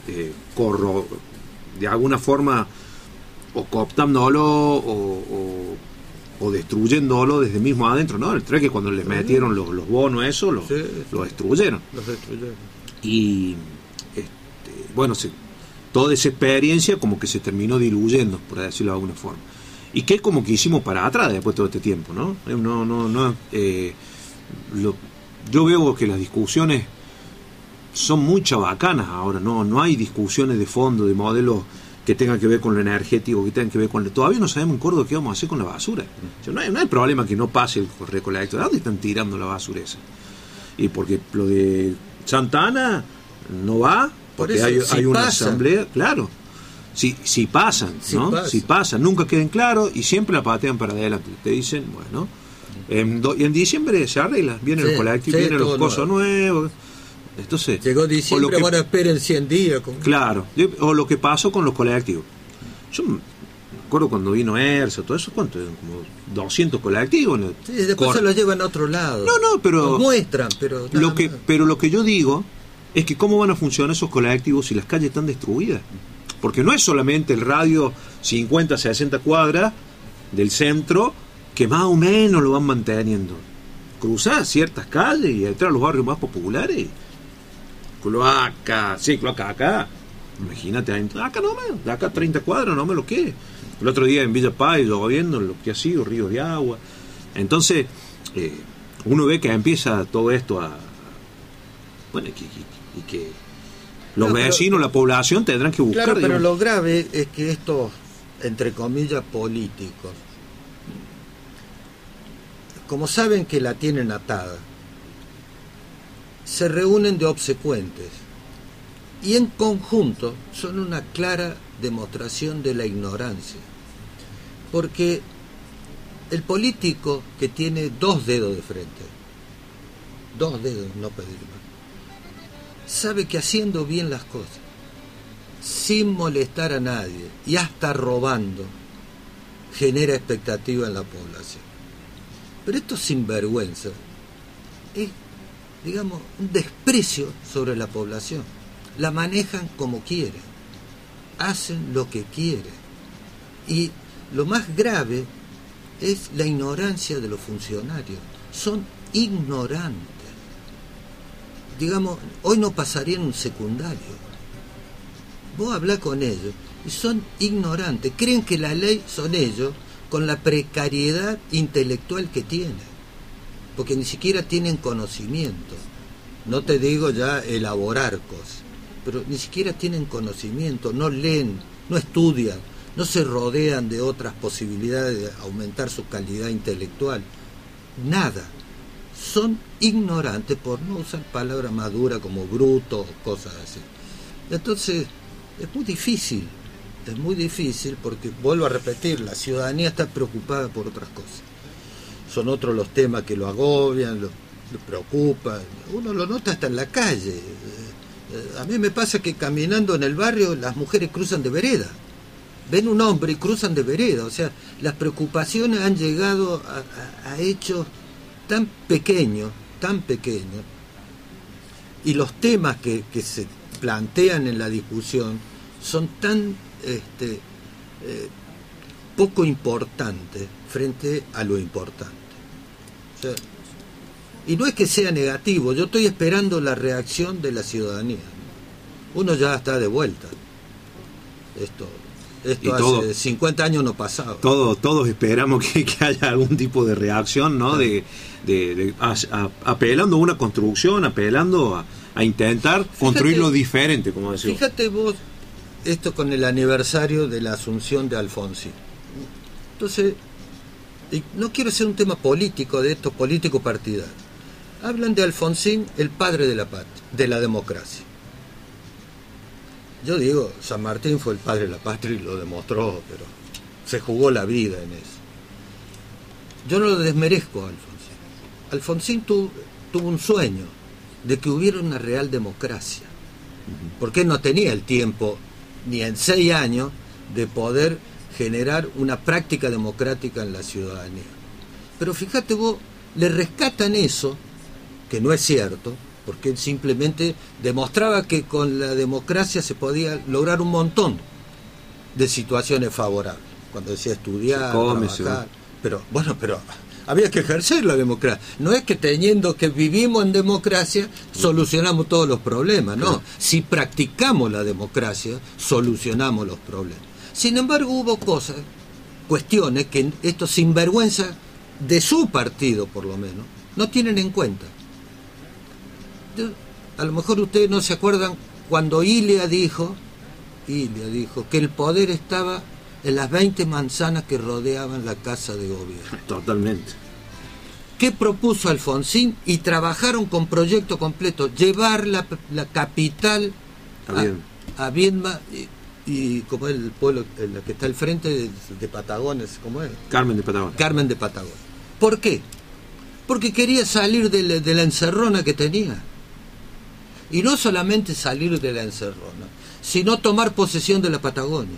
eh, corro, de alguna forma o cooptándolo o, o, o destruyéndolo desde mismo adentro, ¿no? El tren que cuando les metieron los, los bonos, eso, lo, sí, lo destruyeron. Los destruyeron. Y, este, bueno, se, toda esa experiencia como que se terminó diluyendo, por decirlo de alguna forma. Y que como que hicimos para atrás después de todo este tiempo, ¿no? No, no, no. Eh, lo, yo veo que las discusiones son muy chabacanas ahora, no, no hay discusiones de fondo, de modelos que tengan que ver con lo energético, que tengan que ver con... Todavía no sabemos en Córdoba qué vamos a hacer con la basura. O sea, no, hay, no hay problema que no pase el recolector. ¿A dónde están tirando la basura esa? Y porque lo de Santa Ana no va, porque eso, hay, si hay una pasa. asamblea, claro. Si, si pasan, si ¿no? Pasa. Si pasan, nunca queden claros y siempre la patean para adelante. Te dicen, bueno, en, do, y en diciembre se arregla. Vienen sí, los colectivos, sí, vienen los cosas nuevos. Entonces, llegó diciembre, que, bueno, esperen cien días. Con... Claro, o lo que pasó con los colectivos. Yo me acuerdo cuando vino ERSA, todo eso, ¿cuánto? Como doscientos colectivos. Sí, después Cor... se los llevan a otro lado. No, no, pero... Los muestran, pero... Lo que, pero lo que yo digo es que cómo van a funcionar esos colectivos si las calles están destruidas. Porque no es solamente el radio cincuenta, sesenta cuadras del centro que más o menos lo van manteniendo. Cruzar ciertas calles y entrar a los barrios más populares... Cloaca, sí, cloaca acá. Imagínate, acá no me, de acá treinta cuadras no me lo que. El otro día en Villa Paz, lloviendo, lo que ha sido, ríos de agua. Entonces, eh, uno ve que empieza todo esto a. Bueno, y que, y, y que los no, vecinos, pero, la población tendrán que buscar. Claro, pero digamos. Lo grave es que estos, entre comillas, políticos, como saben que la tienen atada, se reúnen de obsecuentes y en conjunto son una clara demostración de la ignorancia, porque el político que tiene dos dedos de frente, dos dedos, no pedir más, sabe que haciendo bien las cosas, sin molestar a nadie y hasta robando, genera expectativa en la población. Pero estos sinvergüenzas es, digamos, un desprecio sobre la población. La manejan como quieren, hacen lo que quieren. Y lo más grave es la ignorancia de los funcionarios. Son ignorantes. Digamos, hoy no pasarían un secundario. Vos hablás con ellos y son ignorantes. Creen que la ley son ellos con la precariedad intelectual que tienen. Porque ni siquiera tienen conocimiento, no te digo ya elaborar cosas, pero ni siquiera tienen conocimiento, no leen, no estudian, no se rodean de otras posibilidades de aumentar su calidad intelectual, nada, son ignorantes, por no usar palabras más duras como bruto o cosas así. Entonces, es muy difícil, es muy difícil porque, vuelvo a repetir, la ciudadanía está preocupada por otras cosas. Son otros los temas que lo agobian, lo, lo preocupan. Uno lo nota hasta en la calle. Eh, a mí me pasa que caminando en el barrio las mujeres cruzan de vereda. Ven un hombre y cruzan de vereda. O sea, las preocupaciones han llegado a, a, a hechos tan pequeños, tan pequeños. Y los temas que, que se plantean en la discusión son tan este, eh, poco importantes frente a lo importante. O sea, y no es que sea negativo, yo estoy esperando la reacción de la ciudadanía. Uno ya está de vuelta. Esto, esto hace todo, cincuenta años no pasaba. Todo, todos esperamos que, que haya algún tipo de reacción, ¿no? De, de, de a, a, apelando a una construcción, apelando a, a intentar fíjate, construir lo diferente, como decimos. Fíjate vos, esto con el aniversario de la asunción de Alfonsín. Entonces, y no quiero ser un tema político de estos políticos partidarios. Hablan de Alfonsín, el padre de la patria, de la democracia. Yo digo, San Martín fue el padre de la patria y lo demostró, pero se jugó la vida en eso. Yo no lo desmerezco a Alfonsín. Alfonsín tuvo, tuvo un sueño de que hubiera una real democracia, porque no tenía el tiempo, ni en seis años, de poder generar una práctica democrática en la ciudadanía. Pero fíjate vos, le rescatan eso, que no es cierto, porque él simplemente demostraba que con la democracia se podía lograr un montón de situaciones favorables. Cuando decía estudiar, come, trabajar, sí. pero bueno, pero había que ejercer la democracia. No es que teniendo que vivimos en democracia solucionamos todos los problemas, no. Claro. Si practicamos la democracia, solucionamos los problemas. Sin embargo, hubo cosas, cuestiones que estos sinvergüenza de su partido, por lo menos, no tienen en cuenta. A lo mejor ustedes no se acuerdan cuando Ilia dijo, Ilia dijo que el poder estaba en las veinte manzanas que rodeaban la casa de gobierno. Totalmente. ¿Qué propuso Alfonsín? Y trabajaron con proyecto completo, llevar la, la capital a, a Viedma y, y como es el pueblo el que está al frente de, de Patagones, ¿cómo es? Carmen de Patagones. Carmen de Patagones. ¿Por qué? Porque quería salir de la, de la encerrona que tenía. Y no solamente salir de la encerrona, sino tomar posesión de la Patagonia,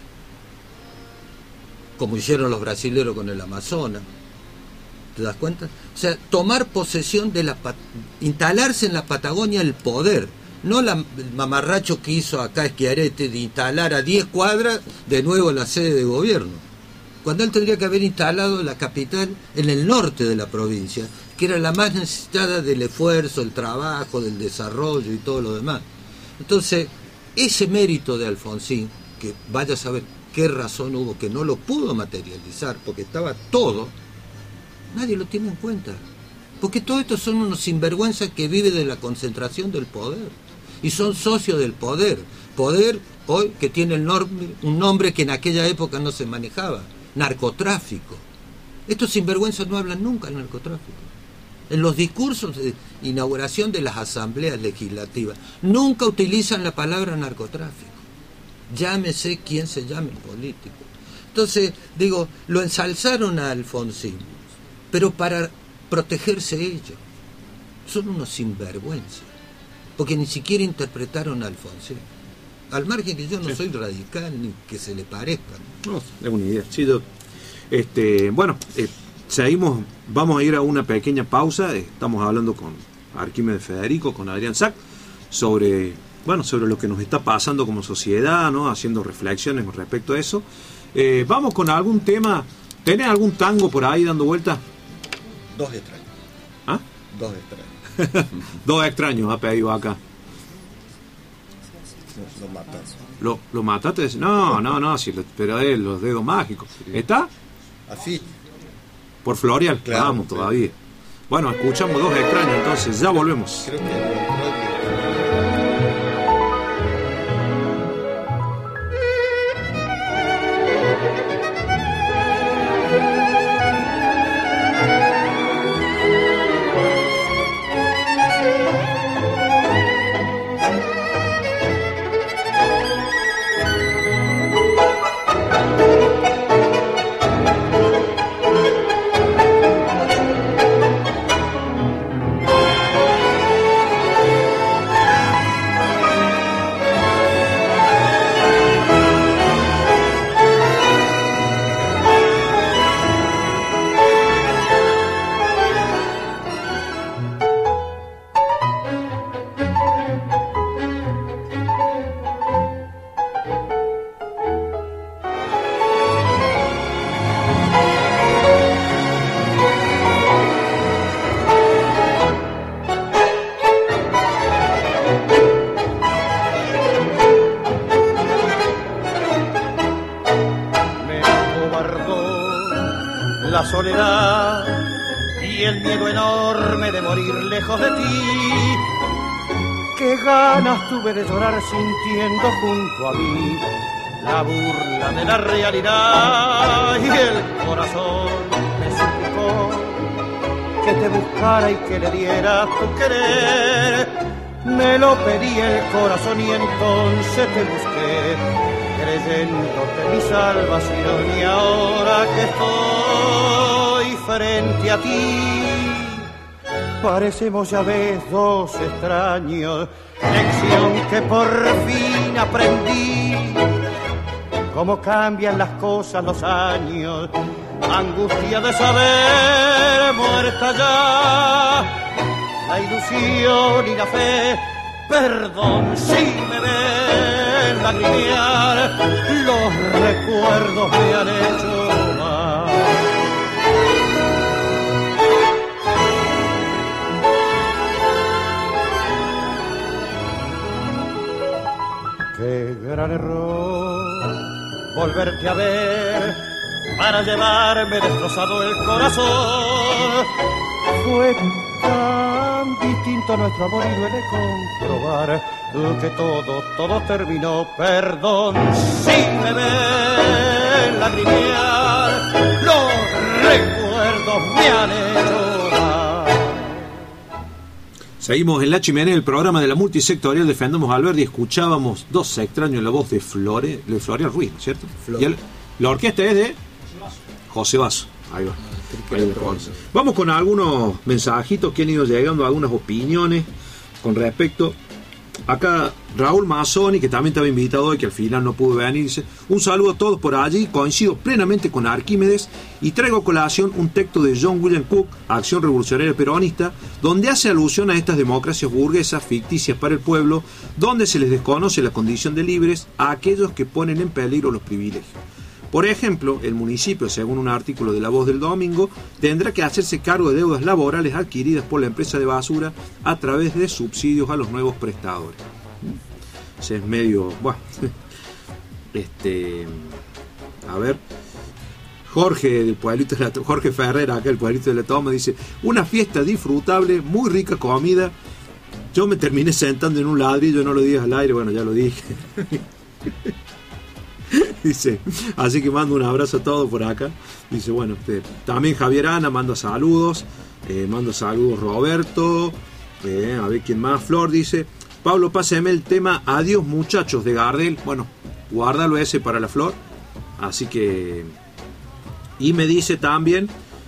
como hicieron los brasileros con el Amazonas. ¿Te das cuenta? O sea, tomar posesión de la... instalarse en la Patagonia el poder, no la, el mamarracho que hizo acá Schiaretti de instalar a diez cuadras de nuevo la sede de gobierno, cuando él tendría que haber instalado la capital en el norte de la provincia, que era la más necesitada del esfuerzo, el trabajo, del desarrollo y todo lo demás. Entonces, ese mérito de Alfonsín, que vaya a saber qué razón hubo que no lo pudo materializar, porque estaba todo, nadie lo tiene en cuenta. Porque todos estos son unos sinvergüenzas que viven de la concentración del poder. Y son socios del poder. Poder hoy que tiene el nombre, un nombre que en aquella época no se manejaba. Narcotráfico. Estos sinvergüenzas no hablan nunca del narcotráfico. En los discursos de inauguración de las asambleas legislativas nunca utilizan la palabra narcotráfico. Llámese quien se llame político. Entonces, digo, lo ensalzaron a Alfonsín, pero para protegerse ellos. Son unos sinvergüenzas, porque ni siquiera interpretaron a Alfonsín. Al margen que yo no sí. soy radical ni que se le parezcan. No, es una idea. Sí, yo, este, bueno, eh, seguimos, vamos a ir a una pequeña pausa. Estamos hablando con Arquímedes Federico, con Adrián Sack, sobre, bueno, sobre lo que nos está pasando como sociedad, ¿no? Haciendo reflexiones con respecto a eso. Eh, vamos con algún tema. ¿Tenés algún tango por ahí dando vuelta? Dos extraños. ¿Ah? Dos extraños. Dos extraños ha pedido acá. Lo mataste. ¿Lo, lo mataste? No, no, no, sí, pero es los dedos mágicos. Sí. ¿Está? Así. Por Florial, claro, vamos claro. Todavía. Bueno, escuchamos dos extraños, entonces ya volvemos. Creo que... Tuve de llorar sintiendo junto a mí la burla de la realidad, y el corazón me suplicó que te buscara y que le diera tu querer. Me lo pedí el corazón y entonces te busqué, creyéndote mi salvación, y ahora que estoy frente a ti parecemos ya ves dos extraños. Lección que por fin aprendí, cómo cambian las cosas los años, angustia de saber muerta ya la ilusión y la fe. Perdón si me ven lagrimear, los recuerdos me han hecho mal. Qué gran error volverte a ver para llevarme destrozado el corazón. Fue tan distinto nuestro amor y duele comprobar que todo, todo terminó. Perdón si me ven lagrimear, los recuerdos me han hecho mal. Seguimos en La Chimenea, el programa de la multisectorial Defendamos a Alberdi. Escuchábamos Dos extraños en la voz de Flore, de Florian Ruiz, ¿cierto? Y el, la orquesta es de José Basso. Ahí va. Ahí va. Vamos con algunos mensajitos que han ido llegando, algunas opiniones con respecto. Acá Raúl Mazzoni, que también estaba invitado hoy, que al final no pudo venir, dice: un saludo a todos por allí, coincido plenamente con Arquímedes y traigo a colación un texto de John William Cook, Acción Revolucionaria Peronista, donde hace alusión a estas democracias burguesas ficticias para el pueblo, donde se les desconoce la condición de libres a aquellos que ponen en peligro los privilegios. Por ejemplo, el municipio, según un artículo de La Voz del Domingo, tendrá que hacerse cargo de deudas laborales adquiridas por la empresa de basura a través de subsidios a los nuevos prestadores. Ese es medio... Bueno, este... A ver... Jorge del pueblito de la, Jorge Ferrera, acá el pueblito de la Toma, dice: una fiesta disfrutable, muy rica comida. Yo me terminé sentando en un ladrillo, no lo digas al aire, bueno, ya lo dije. Dice, así que mando un abrazo a todos por acá. Dice, bueno, este, también Javier Ana manda saludos, eh, manda saludos Roberto, eh, a ver quién más. Flor dice: Pablo, páseme el tema Adiós Muchachos de Gardel. Bueno, guárdalo ese para la Flor. Así que... Y me dice también: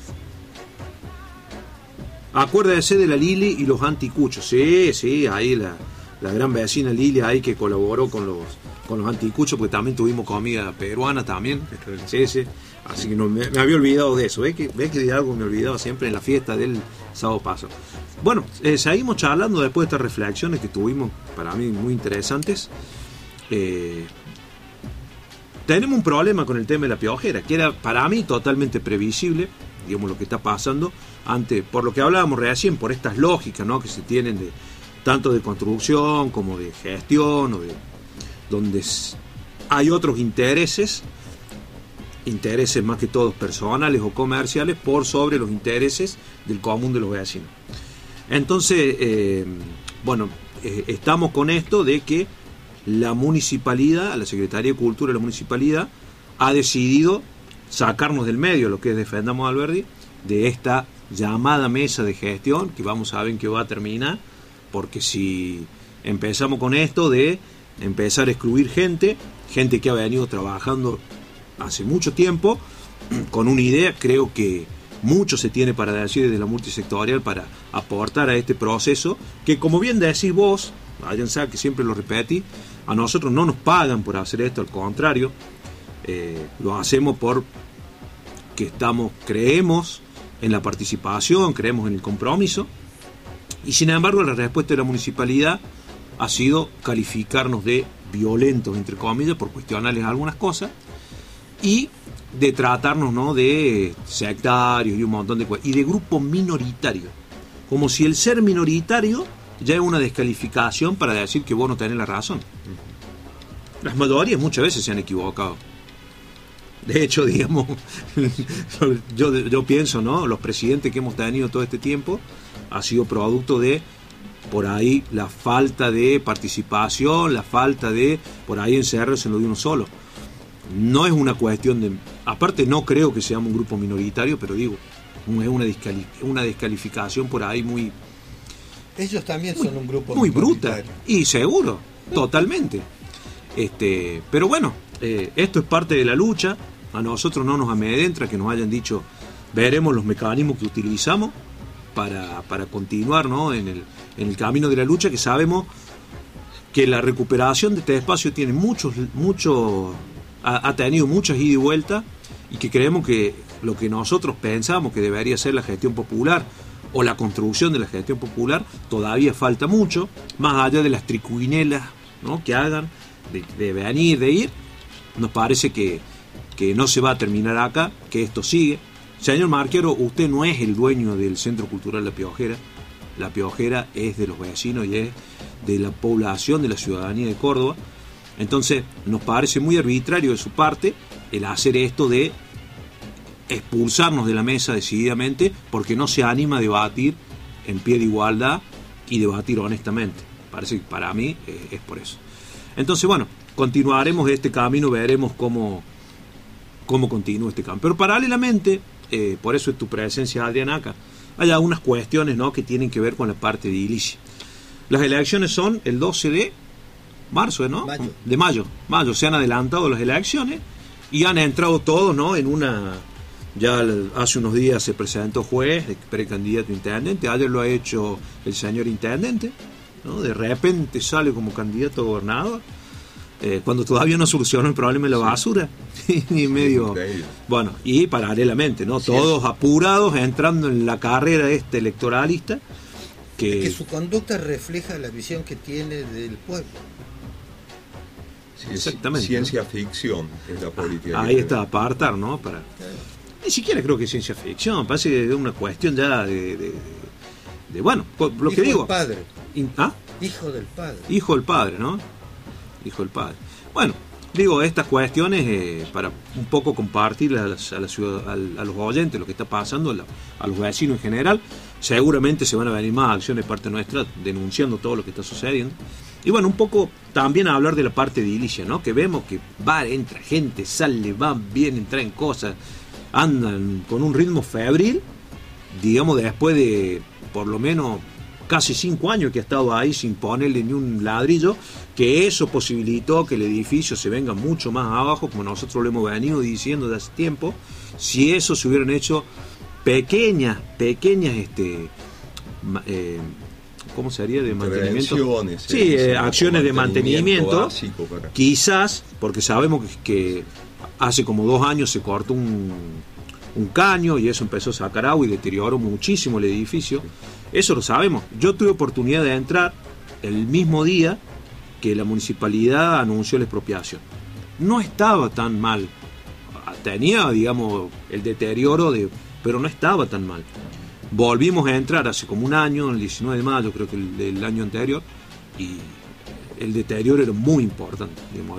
acuérdese de la Lili y los anticuchos. Sí, sí, ahí la, la gran vecina Lili ahí que colaboró con los con los anticuchos, porque también tuvimos comida peruana también. Sí, sí. Así que no, me, me había olvidado de eso. ¿Ves que, ves que de algo me olvidaba siempre en la fiesta del sábado paso? Bueno, eh, seguimos charlando después de estas reflexiones que tuvimos, para mí muy interesantes. Eh, tenemos un problema con el tema de la piojera, que era para mí totalmente previsible, digamos, lo que está pasando, ante, por lo que hablábamos recién, por estas lógicas, ¿no?, que se tienen de tanto de construcción como de gestión, o de donde hay otros intereses, intereses más que todos personales o comerciales, por sobre los intereses del común de los vecinos. Entonces, eh, bueno, eh, estamos con esto de que la municipalidad, la Secretaría de Cultura de la municipalidad, ha decidido sacarnos del medio, lo que es Defendamos a Alberdi, de esta llamada mesa de gestión, que vamos a ver en qué va a terminar, porque si empezamos con esto de empezar a excluir gente, gente que ha venido trabajando hace mucho tiempo, con una idea, creo que mucho se tiene para decir desde la multisectorial para aportar a este proceso, que como bien decís vos, vayan saber que siempre lo repetí, a nosotros no nos pagan por hacer esto, al contrario, eh, lo hacemos por que estamos, creemos en la participación, creemos en el compromiso, y sin embargo la respuesta de la municipalidad ha sido calificarnos de violentos, entre comillas, por cuestionarles algunas cosas, y de tratarnos, ¿no?, de sectarios y un montón de cosas, y de grupo minoritario, como si el ser minoritario ya es una descalificación para decir que vos no tenés la razón. Las mayorías muchas veces se han equivocado. De hecho, digamos, yo, yo pienso, ¿no?, los presidentes que hemos tenido todo este tiempo ha sido producto de, por ahí, la falta de participación, la falta de, por ahí, encerrarse en lo de uno solo. No es una cuestión de... Aparte, no creo que seamos un grupo minoritario, pero digo, es una, descali, una descalificación por ahí muy... Ellos también muy, son un grupo muy bruta, y seguro, totalmente. Este, pero bueno, eh, esto es parte de la lucha. A nosotros no nos amedrenta que nos hayan dicho, veremos los mecanismos que utilizamos para, para continuar, ¿no?, en el, en el camino de la lucha, que sabemos que la recuperación de este espacio tiene muchos, muchos, ha, ha tenido muchas idas y vueltas, y que creemos que lo que nosotros pensamos que debería ser la gestión popular, o la construcción de la gestión popular, todavía falta mucho, más allá de las tricuinelas, ¿no?, que hagan, de, de venir, de ir. Nos parece que, que no se va a terminar acá, que esto sigue. Señor Marquero, usted no es el dueño del Centro Cultural La Piojera. La Piojera es de los vecinos y es de la población, de la ciudadanía de Córdoba. Entonces nos parece muy arbitrario de su parte el hacer esto de expulsarnos de la mesa decididamente porque no se anima a debatir en pie de igualdad y debatir honestamente. Parece que para mí eh, es por eso. Entonces, bueno, continuaremos este camino, veremos cómo, cómo continúa este camino. Pero paralelamente, eh, por eso es tu presencia, Adrián, acá, hay algunas cuestiones, ¿no?, que tienen que ver con la parte de edilicia. Las elecciones son el doce de marzo, ¿no? Mayo. De mayo. Mayo. Se han adelantado las elecciones y han entrado todos, ¿no?, en una... Ya hace unos días se presentó juez, de precandidato a intendente. Ayer lo ha hecho el señor intendente, ¿no? De repente sale como candidato a gobernador, eh, cuando todavía no solucionó el problema de la basura. Y medio... Bueno, y paralelamente, ¿no? Todos apurados, entrando en la carrera esta electoralista. Que, que su conducta refleja la visión que tiene del pueblo. Sí, exactamente. Ciencia ficción es la política. Ah, ahí está, apartar, ¿no? Para... Ni siquiera creo que es ciencia ficción, parece que es una cuestión ya de, de, de, de bueno, lo Hijo que digo. Del padre. ¿Ah? Hijo del padre. Hijo del padre, ¿no? Hijo del padre. Bueno, digo, estas cuestiones eh, para un poco compartir a, las, a, la ciudad, a, a los oyentes lo que está pasando, a, la, a los vecinos en general. Seguramente se van a venir más acciones de parte nuestra denunciando todo lo que está sucediendo. Y bueno, un poco también a hablar de la parte de edilicia, ¿no? Que vemos que va, entra gente, sale, va, viene, traen cosas, andan con un ritmo febril, digamos, después de por lo menos casi cinco años que ha estado ahí sin ponerle ni un ladrillo, que eso posibilitó que el edificio se venga mucho más abajo, como nosotros lo hemos venido diciendo desde hace tiempo. Si eso se hubieran hecho pequeñas, pequeñas, este, eh, ¿cómo sería? De mantenimiento. Sí, eh, acciones de mantenimiento, para... quizás, porque sabemos que, que hace como dos años se cortó un, un caño y eso empezó a sacar agua y deterioró muchísimo el edificio. Eso lo sabemos. Yo tuve oportunidad de entrar el mismo día que la municipalidad anunció la expropiación. No estaba tan mal. Tenía, digamos, el deterioro, de, pero no estaba tan mal. Volvimos a entrar hace como un año, el diecinueve de mayo, creo que el, el año anterior, y el deterioro era muy importante. Digamos,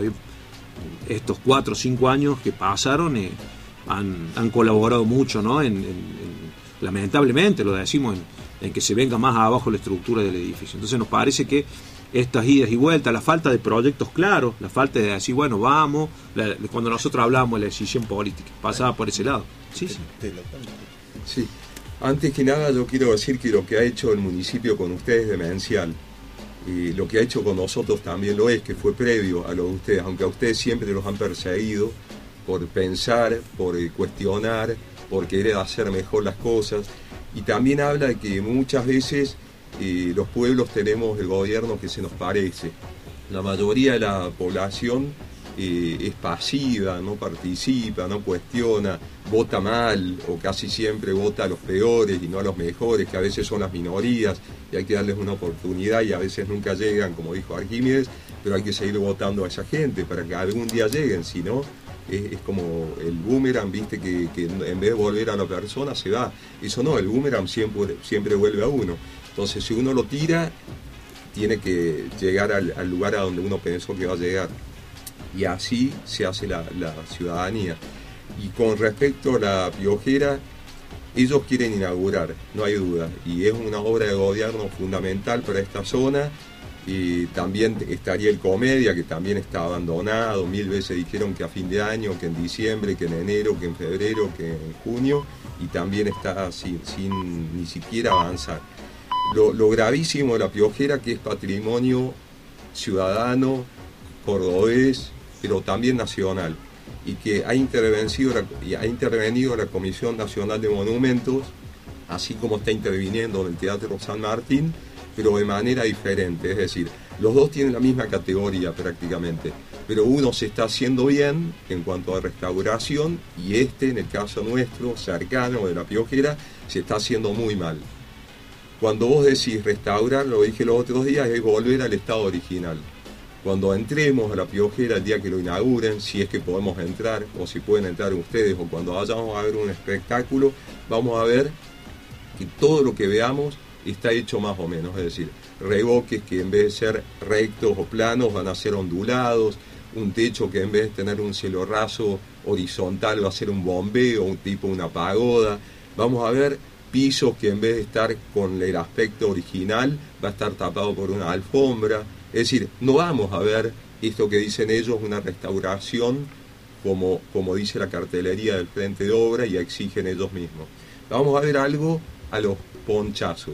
estos cuatro o cinco años que pasaron eh, han, han colaborado mucho, ¿no? En, en, en, lamentablemente, lo decimos, en, en que se venga más abajo la estructura del edificio. Entonces nos parece que estas idas y vueltas, la falta de proyectos claros, la falta de decir, bueno, vamos, la, cuando nosotros hablamos de la decisión política, pasaba por ese lado. Sí, sí. Sí. Antes que nada yo quiero decir que lo que ha hecho el municipio con ustedes es demencial. Y lo que ha hecho con nosotros también lo es, que fue previo a lo de ustedes, aunque a ustedes siempre los han perseguido por pensar, por cuestionar, por querer hacer mejor las cosas. Y también habla de que muchas veces eh, los pueblos tenemos el gobierno que se nos parece. La mayoría de la población eh, es pasiva, no participa, no cuestiona, vota mal o casi siempre vota a los peores y no a los mejores, que a veces son las minorías y hay que darles una oportunidad y a veces nunca llegan, como dijo Arquímedes, pero hay que seguir votando a esa gente para que algún día lleguen, si no es, es como el boomerang, viste, que, que en vez de volver a la persona se va. Eso no, el boomerang siempre, siempre vuelve a uno. Entonces si uno lo tira, tiene que llegar al, al lugar a donde uno pensó que va a llegar. Y así se hace la, la ciudadanía. Y con respecto a la Piojera, ellos quieren inaugurar, no hay duda, y es una obra de gobierno fundamental para esta zona. Y también estaría el Comedia, que también está abandonado, mil veces dijeron que a fin de año, que en diciembre, que en enero, que en febrero, que en junio, y también está sin, sin ni siquiera avanzar. Lo, lo gravísimo de la Piojera, que es patrimonio ciudadano, cordobés, pero también nacional, y que ha intervenido la, ha intervenido la Comisión Nacional de Monumentos, así como está interviniendo en el Teatro San Martín, pero de manera diferente. Es decir, los dos tienen la misma categoría prácticamente, pero uno se está haciendo bien en cuanto a restauración y este, en el caso nuestro, cercano de la Piojera, se está haciendo muy mal. Cuando vos decís restaurar, lo dije los otros días, es volver al estado original. Cuando entremos a La Piojera el día que lo inauguren, si es que podemos entrar, o si pueden entrar ustedes, o cuando vayamos a ver un espectáculo, vamos a ver que todo lo que veamos está hecho más o menos, es decir, reboques que en vez de ser rectos o planos van a ser ondulados, un techo que en vez de tener un cielo raso horizontal va a ser un bombeo, un tipo una pagoda. Vamos a ver pisos que en vez de estar con el aspecto original va a estar tapado por una alfombra. Es decir, no vamos a ver esto que dicen ellos, una restauración como, como dice la cartelería del frente de obra y exigen ellos mismos. Vamos a ver algo a los ponchazos.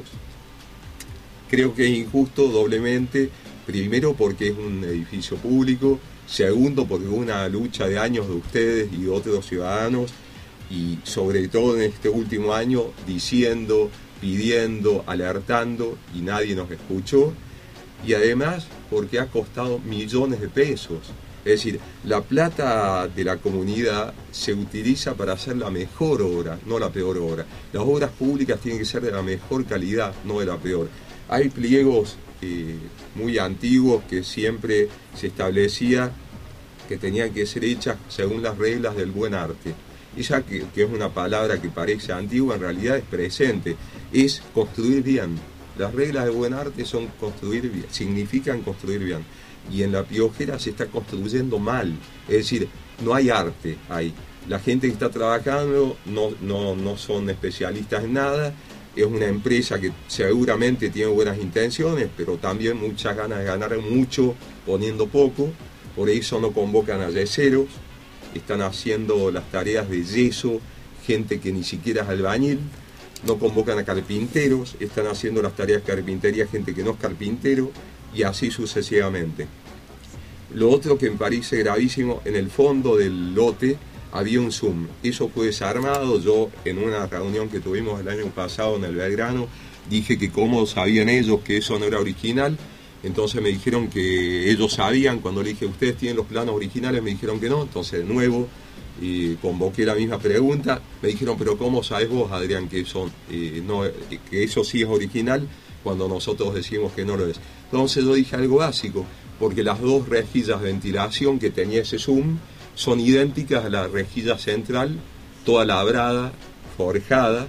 Creo que es injusto doblemente, primero porque es un edificio público, segundo porque es una lucha de años de ustedes y de otros ciudadanos, y sobre todo en este último año diciendo, pidiendo, alertando, y nadie nos escuchó, y además porque ha costado millones de pesos. Es decir, la plata de la comunidad se utiliza para hacer la mejor obra, no la peor obra. Las obras públicas tienen que ser de la mejor calidad, no de la peor. Hay pliegos eh, muy antiguos que siempre se establecía que tenían que ser hechas según las reglas del buen arte. Esa que, que es una palabra que parece antigua, en realidad es presente, es construir bien. Las reglas de buen arte son construir bien, significan construir bien. Y en La Piojera se está construyendo mal, es decir, no hay arte ahí. La gente que está trabajando no, no, no son especialistas en nada, es una empresa que seguramente tiene buenas intenciones, pero también muchas ganas de ganar mucho poniendo poco, por eso no convocan a yeseros, están haciendo las tareas de yeso, gente que ni siquiera es albañil, no convocan a carpinteros, están haciendo las tareas de carpintería gente que no es carpintero, y así sucesivamente. Lo otro que me parece gravísimo, en el fondo del lote había un Zoom. Eso fue desarmado. Yo en una reunión que tuvimos el año pasado en el Belgrano dije que cómo sabían ellos que eso no era original. Entonces me dijeron que ellos sabían. Cuando le dije, ¿ustedes tienen los planos originales? Me dijeron que no. Entonces de nuevo y convoqué la misma pregunta. Me dijeron, pero ¿cómo sabes vos, Adrián, que eso, eh, no, que eso sí es original cuando nosotros decimos que no lo es? Entonces yo dije algo básico, porque las dos rejillas de ventilación que tenía ese Zoom son idénticas a la rejilla central, toda labrada, forjada,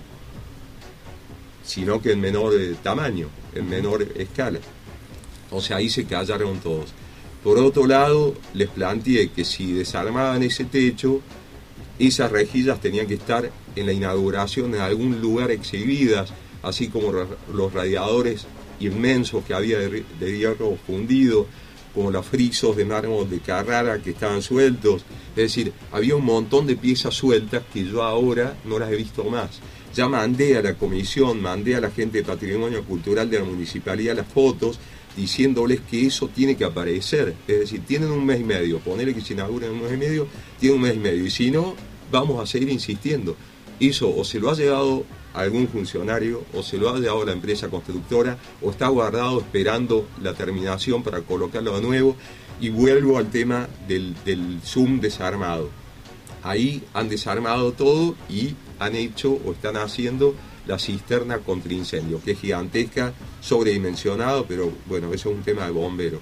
sino que en menor eh, tamaño, en menor escala. Entonces ahí se callaron todos. Por otro lado, les planteé que si desarmaban ese techo, esas rejillas tenían que estar en la inauguración en algún lugar exhibidas, así como los radiadores inmensos que había de, de hierro fundido, como los frisos de mármol de Carrara que estaban sueltos. Es decir, había un montón de piezas sueltas que yo ahora no las he visto más. Ya mandé a la comisión, mandé a la gente de Patrimonio Cultural de la Municipalidad las fotos, diciéndoles que eso tiene que aparecer. Es decir, tienen un mes y medio, ponerle que se inauguren en un mes y medio, tienen un mes y medio, y si no, vamos a seguir insistiendo. Eso o se lo ha llevado algún funcionario, o se lo ha llevado la empresa constructora, o está guardado esperando la terminación para colocarlo de nuevo. Y vuelvo al tema del, del Zoom desarmado. Ahí han desarmado todo y han hecho o están haciendo la cisterna contra incendio, que es gigantesca, sobredimensionado, pero bueno, eso es un tema de bomberos.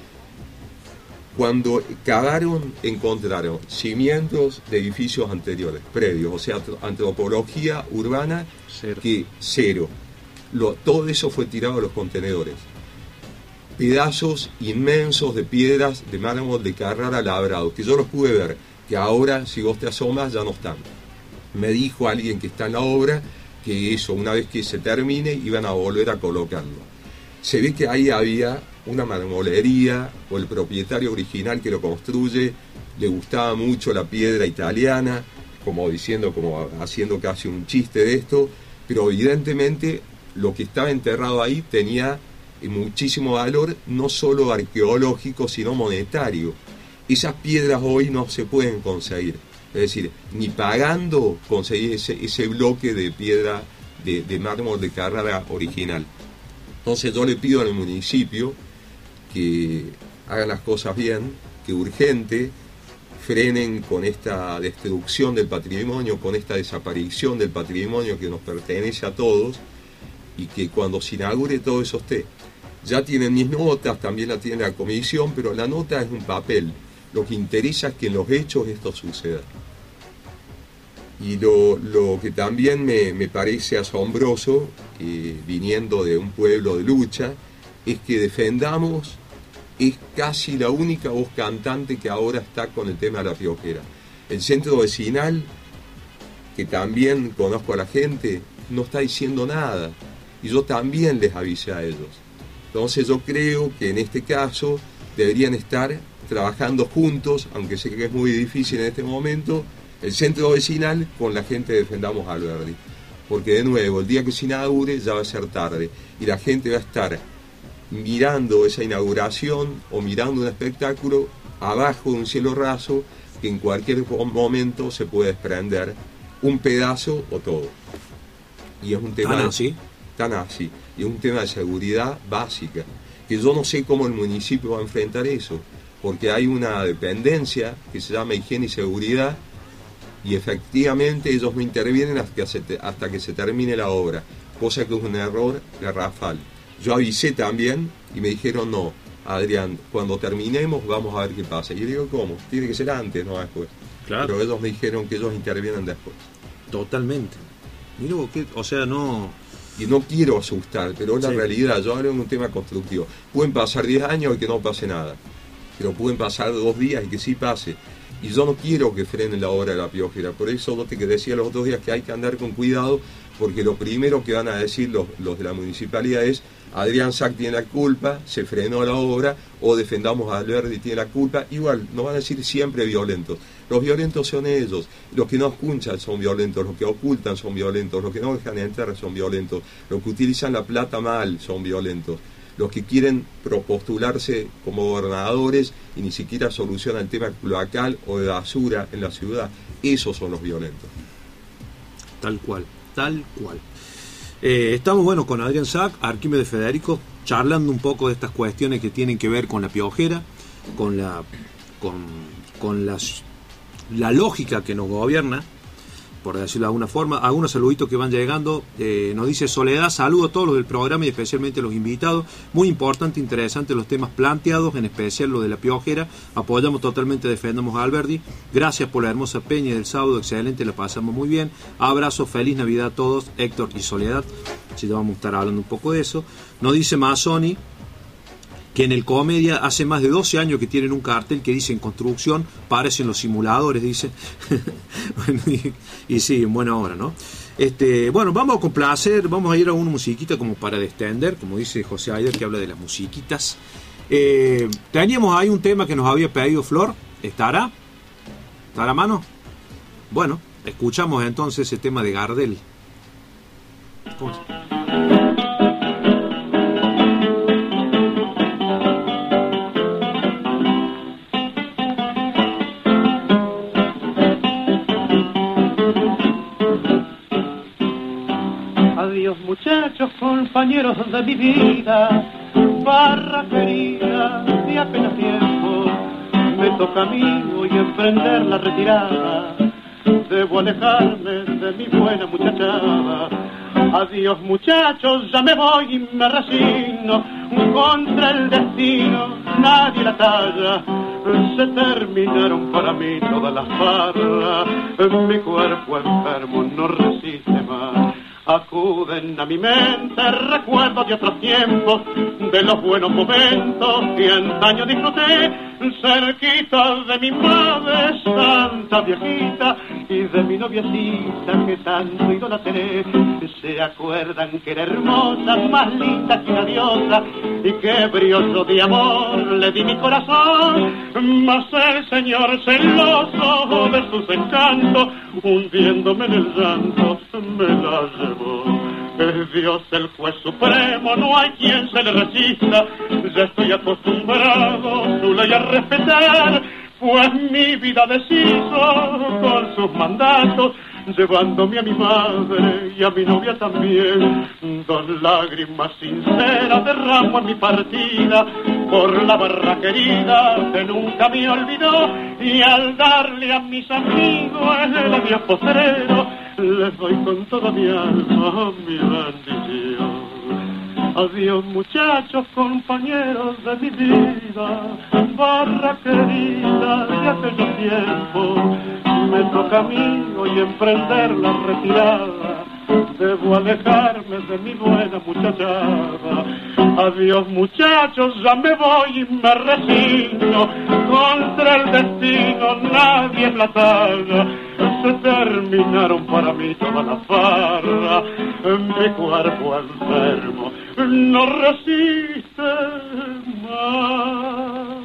Cuando cavaron, encontraron cimientos de edificios anteriores, previos, o sea, antropología urbana, cero. que cero. Lo, todo eso fue tirado a los contenedores. Pedazos inmensos de piedras de mármol de Carrara labrados, que yo los pude ver, que ahora, si vos te asomas, ya no están. Me dijo alguien que está en la obra que eso, una vez que se termine, iban a volver a colocarlo. Se ve que ahí había una marmolería, o el propietario original que lo construye le gustaba mucho la piedra italiana, como diciendo, como haciendo casi un chiste de esto, pero evidentemente lo que estaba enterrado ahí tenía muchísimo valor, no solo arqueológico, sino monetario. Esas piedras hoy no se pueden conseguir, es decir, ni pagando conseguir ese, ese bloque de piedra de, de mármol de Carrara original. Entonces yo le pido al municipio que hagan las cosas bien, que urgente frenen con esta destrucción del patrimonio, con esta desaparición del patrimonio que nos pertenece a todos, y que cuando se inaugure todo eso esté. Ya tienen mis notas, también la tiene la comisión, pero la nota es un papel. Lo que interesa es que en los hechos esto suceda. Y lo, lo que también me, me parece asombroso, eh, viniendo de un pueblo de lucha, es que Defendamos es casi la única voz cantante que ahora está con el tema de la piojera. El centro vecinal, que también conozco a la gente, no está diciendo nada. Y yo también les avisé a ellos. Entonces yo creo que en este caso deberían estar trabajando juntos, aunque sé que es muy difícil en este momento, el centro vecinal con la gente de Defendamos Alberdi. Porque de nuevo, el día que se inaugure ya va a ser tarde y la gente va a estar mirando esa inauguración o mirando un espectáculo abajo de un cielo raso que en cualquier momento se puede desprender un pedazo o todo. Y es un tema ¿Tan así? Tan así. Y es un tema de seguridad básica, que yo no sé cómo el municipio va a enfrentar eso, porque hay una dependencia que se llama higiene y seguridad, y efectivamente ellos no intervienen hasta que se, hasta que se termine la obra, cosa que es un error garrafal. Yo avisé también y me dijeron, no, Adrián, cuando terminemos vamos a ver qué pasa. Y yo digo, ¿cómo? Tiene que ser antes, no después. Claro. Pero ellos me dijeron que ellos intervienen después. Totalmente. Mira, o sea, no... Y no quiero asustar, pero es la sí. realidad. Yo hablo en un tema constructivo. Pueden pasar diez años y que no pase nada, pero pueden pasar dos días y que sí pase. Y yo no quiero que frenen la obra de la piojera. Por eso yo te decía los otros días que hay que andar con cuidado, porque lo primero que van a decir los, los de la municipalidad es Adrián Sac tiene la culpa, se frenó la obra, o Defendamos a Alberdi tiene la culpa. Igual, nos van a decir siempre violentos. Los violentos son ellos, los que no escuchan son violentos, los que ocultan son violentos, los que no dejan entrar son violentos, los que utilizan la plata mal son violentos, los que quieren propostularse como gobernadores y ni siquiera solucionan el tema cloacal o de basura en la ciudad, esos son los violentos. Tal cual, tal cual. Eh, estamos, bueno, con Adrián Sac, Arquímedes Federico, charlando un poco de estas cuestiones que tienen que ver con la piojera, con la con, con las, la lógica que nos gobierna, por decirlo de alguna forma. Algunos saluditos que van llegando. Eh, nos dice Soledad, saludo a todos los del programa y especialmente a los invitados. Muy importante, interesante los temas planteados, en especial lo de la piojera. Apoyamos totalmente, Defendamos a Alberdi. Gracias por la hermosa peña del sábado, excelente, la pasamos muy bien. Abrazo, feliz Navidad a todos, Héctor y Soledad. Si ya vamos a estar hablando un poco de eso. Nos dice Mazzoni que en el Comedia hace más de doce años que tienen un cartel que dice en construcción, parecen los simuladores, dice. Bueno, y, y sí, en buena hora, ¿no? Este, bueno, vamos a complacer, vamos a ir a una musiquita como para destender, como dice José Aider, que habla de las musiquitas. Eh, teníamos ahí un tema que nos había pedido Flor, ¿estará? ¿Estará a mano? Bueno, escuchamos entonces ese tema de Gardel. ¿Cómo se llama? Muchachos, compañeros de mi vida, barra querida, de apenas tiempo, me toca a mí hoy emprender la retirada, debo alejarme de mi buena muchachada. Adiós muchachos, ya me voy y me resigno, contra el destino nadie la talla, se terminaron para mí todas las barras, mi cuerpo enfermo no resiste más. Acuden a mi mente recuerdos de otros tiempos, de los buenos momentos que antaño disfruté, cerquita de mi madre santa viejita y de mi noviecita que tanto idolatré. Se acuerdan que era hermosa, más linda que una diosa, y que brioso de amor le di mi corazón, mas el señor celoso de sus encantos, hundiéndome en el llanto, me la llevó. Es Dios el juez supremo, no hay quien se le resista, ya estoy acostumbrado su ley a respetar, pues mi vida deshizo con sus mandatos, llevándome a mi madre y a mi novia también. Dos lágrimas sinceras derramo en mi partida por la barra querida que nunca me olvidó, y al darle a mis amigos el adiós postrero, les doy con toda mi alma mi bendición. Adiós muchachos, compañeros de mi vida, barra querida de aquellos tiempos. Me toca a mí hoy emprender la retirada, debo alejarme de mi buena muchachada. Adiós muchachos, ya me voy y me resigno, contra el destino nadie es la talla. Se terminaron para mí toda la farra, mi cuerpo enfermo no resiste más.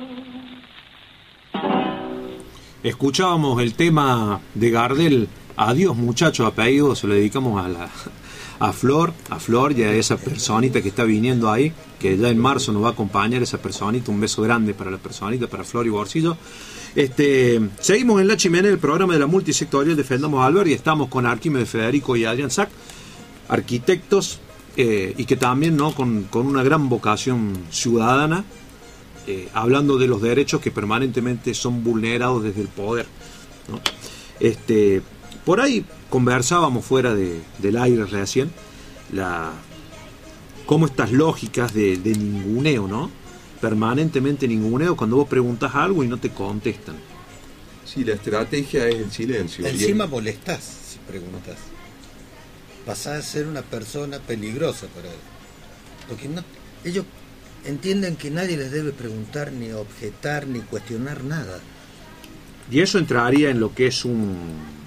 Escuchábamos el tema de Gardel, Adiós muchachos, apellido, se lo dedicamos a la a Flor, a Flor y a esa personita que está viniendo ahí, que ya en marzo nos va a acompañar esa personita. Un beso grande para la personita, para Flor y Borcillo. Este, seguimos en La Chimenea, el programa de la multisectorial Defendamos Alvear, y estamos con Arquímedes Federico y Adrián Sack, arquitectos, eh, y que también, ¿no?, con, con una gran vocación ciudadana, eh, hablando de los derechos que permanentemente son vulnerados desde el poder, ¿no? Este, por ahí conversábamos fuera de, del aire recién, la, cómo estas lógicas de, de ninguneo, ¿no? Permanentemente ninguneo, cuando vos preguntas algo y no te contestan. Sí, la estrategia es el silencio. Encima molestás si preguntas. Pasás a ser una persona peligrosa para él. Porque no, ellos entienden que nadie les debe preguntar, ni objetar, ni cuestionar nada. Y eso entraría en lo que es un...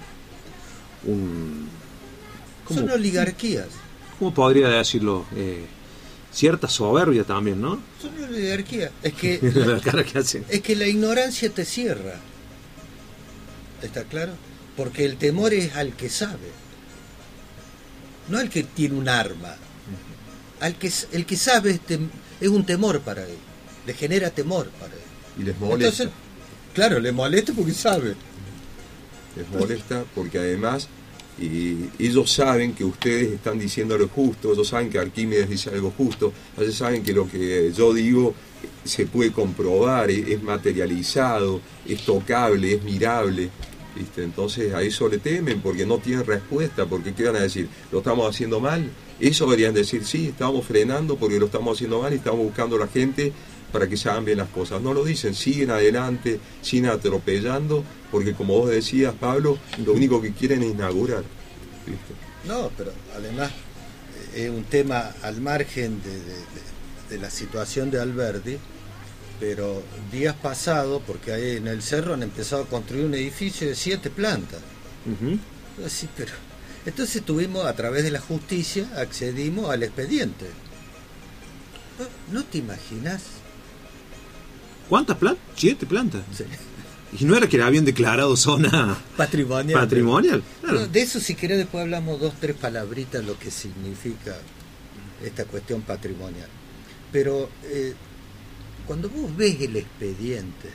un ¿cómo? Son oligarquías. ¿Cómo podría decirlo? Eh, cierta soberbia también, ¿no? Son oligarquías. Es que, la cara que hacen. Es que la ignorancia te cierra. ¿Está claro? Porque el temor es al que sabe, no al que tiene un arma. Al que el que sabe es, tem, es un temor para él, le genera temor para él. Y les molesta. Entonces, claro, le molesta porque sabe. Les molesta porque además y ellos saben que ustedes están diciendo lo justo, ellos saben que Arquímedes dice algo justo, ellos saben que lo que yo digo se puede comprobar, es, es materializado, es tocable, es mirable, ¿viste? Entonces a eso le temen porque no tienen respuesta, porque ¿qué van a decir? ¿Lo estamos haciendo mal? Eso deberían decir, sí, estamos frenando porque lo estamos haciendo mal y estamos buscando a la gente para que se hagan bien las cosas. No lo dicen, siguen adelante, siguen atropellando, porque como vos decías, Pablo, lo único que quieren es inaugurar, ¿viste? No, pero además es un tema al margen de, de, de, de la situación de Alberdi, pero días pasados, porque ahí en el cerro han empezado a construir un edificio de siete plantas. Uh-huh. Sí, pero entonces tuvimos, a través de la justicia, accedimos al expediente. ¿No, no te imaginas? ¿Cuántas plantas? Siete plantas. Sí. Y no era que la habían declarado zona patrimonial. Patrimonial. Claro. No, de eso, si querés, después hablamos dos, tres palabritas lo que significa esta cuestión patrimonial. Pero eh, cuando vos ves el expediente,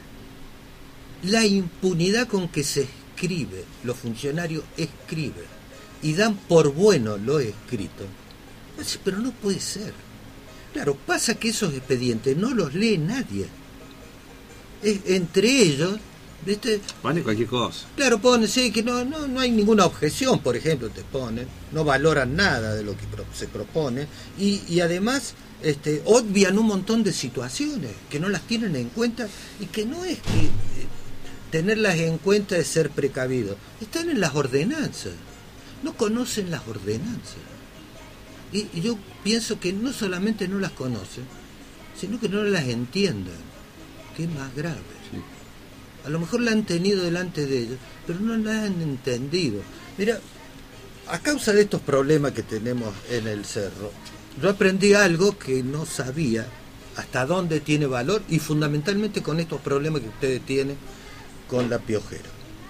la impunidad con que se escribe, los funcionarios escriben y dan por bueno lo escrito, pero no puede ser. Claro, pasa que esos expedientes no los lee nadie. Es, entre ellos, ¿viste? Pone cualquier cosa. Claro, ponen, sí, que no, no, no hay ninguna objeción, por ejemplo, te ponen, no valoran nada de lo que pro, se propone, y, y además este, obvian un montón de situaciones que no las tienen en cuenta, y que no es que eh, tenerlas en cuenta es ser precavido, están en las ordenanzas, no conocen las ordenanzas. Y, y yo pienso que no solamente no las conocen, sino que no las entiendan. Que es más grave. Sí. A lo mejor la han tenido delante de ellos, pero no la han entendido. Mira, a causa de estos problemas que tenemos en el cerro, yo aprendí algo que no sabía hasta dónde tiene valor, y fundamentalmente con estos problemas que ustedes tienen con la piojera.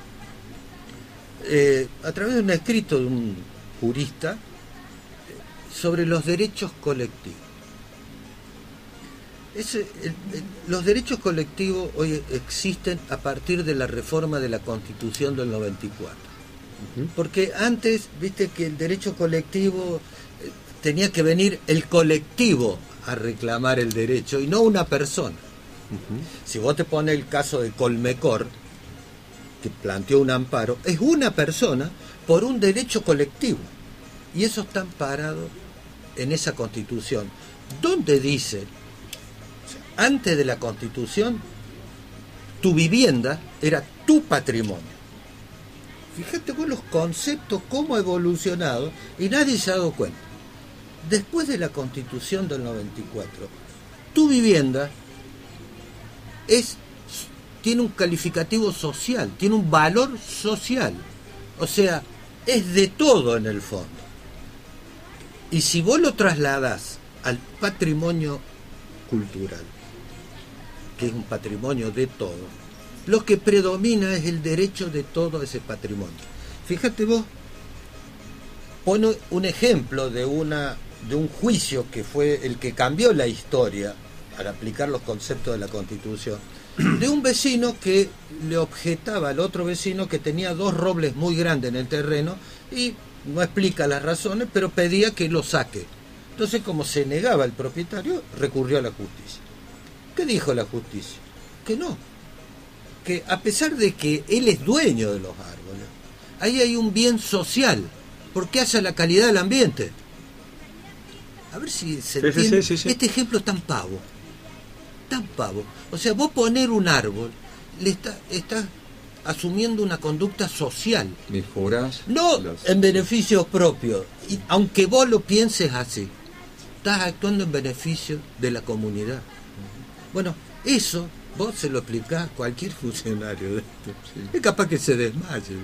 Eh, a través de un escrito de un jurista sobre los derechos colectivos. Es, el, el, los derechos colectivos hoy existen a partir de la reforma de la Constitución del noventa y cuatro. Uh-huh. Porque antes, viste que el derecho colectivo eh, tenía que venir el colectivo a reclamar el derecho y no una persona. Uh-huh. Si vos te pones el caso de Colmecor, que planteó un amparo, es una persona por un derecho colectivo. Y eso está amparado en esa Constitución. ¿Dónde dice? O sea, antes de la Constitución, tu vivienda era tu patrimonio. Fíjate vos los conceptos, cómo ha evolucionado, y nadie se ha dado cuenta. Después de la Constitución del noventa y cuatro, tu vivienda es, tiene un calificativo social, tiene un valor social. O sea, es de todo en el fondo. Y si vos lo trasladás al patrimonio cultural, que es un patrimonio de todo, lo que predomina es el derecho de todo ese patrimonio. Fíjate vos, pone un ejemplo de una de un juicio que fue el que cambió la historia al aplicar los conceptos de la Constitución, de un vecino que le objetaba al otro vecino que tenía dos robles muy grandes en el terreno y no explica las razones, pero pedía que lo saque. Entonces, como se negaba el propietario, recurrió a la justicia. ¿Qué dijo la justicia? Que no, que a pesar de que él es dueño de los árboles, ahí hay un bien social, porque hace la calidad del ambiente. A ver si se sí, entiende. Sí, sí, sí. Este ejemplo es tan pavo, tan pavo. O sea, vos poner un árbol, le está, estás asumiendo una conducta social. Mejorás. No las... en beneficio propio. Y aunque vos lo pienses así, estás actuando en beneficio de la comunidad. Bueno, eso vos se lo explicás a cualquier funcionario de esto. Sí. Es capaz que se desmaye.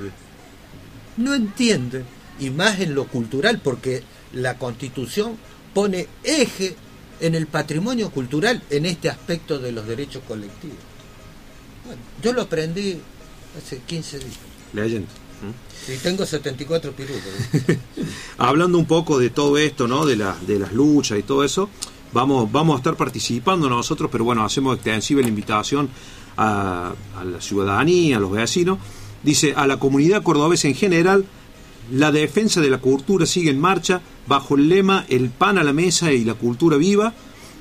No entiende. Y más en lo cultural, porque la Constitución pone eje en el patrimonio cultural en este aspecto de los derechos colectivos. Bueno, yo lo aprendí hace quince días. Leyendo. Sí, tengo setenta y cuatro pirulos. Hablando un poco de todo esto, ¿no? De, la, de las luchas y todo eso, vamos, vamos a estar participando nosotros, pero bueno, hacemos extensiva la invitación a, a la ciudadanía, a los vecinos. Dice, a la comunidad cordobesa en general, la defensa de la cultura sigue en marcha bajo el lema El pan a la mesa y la cultura viva.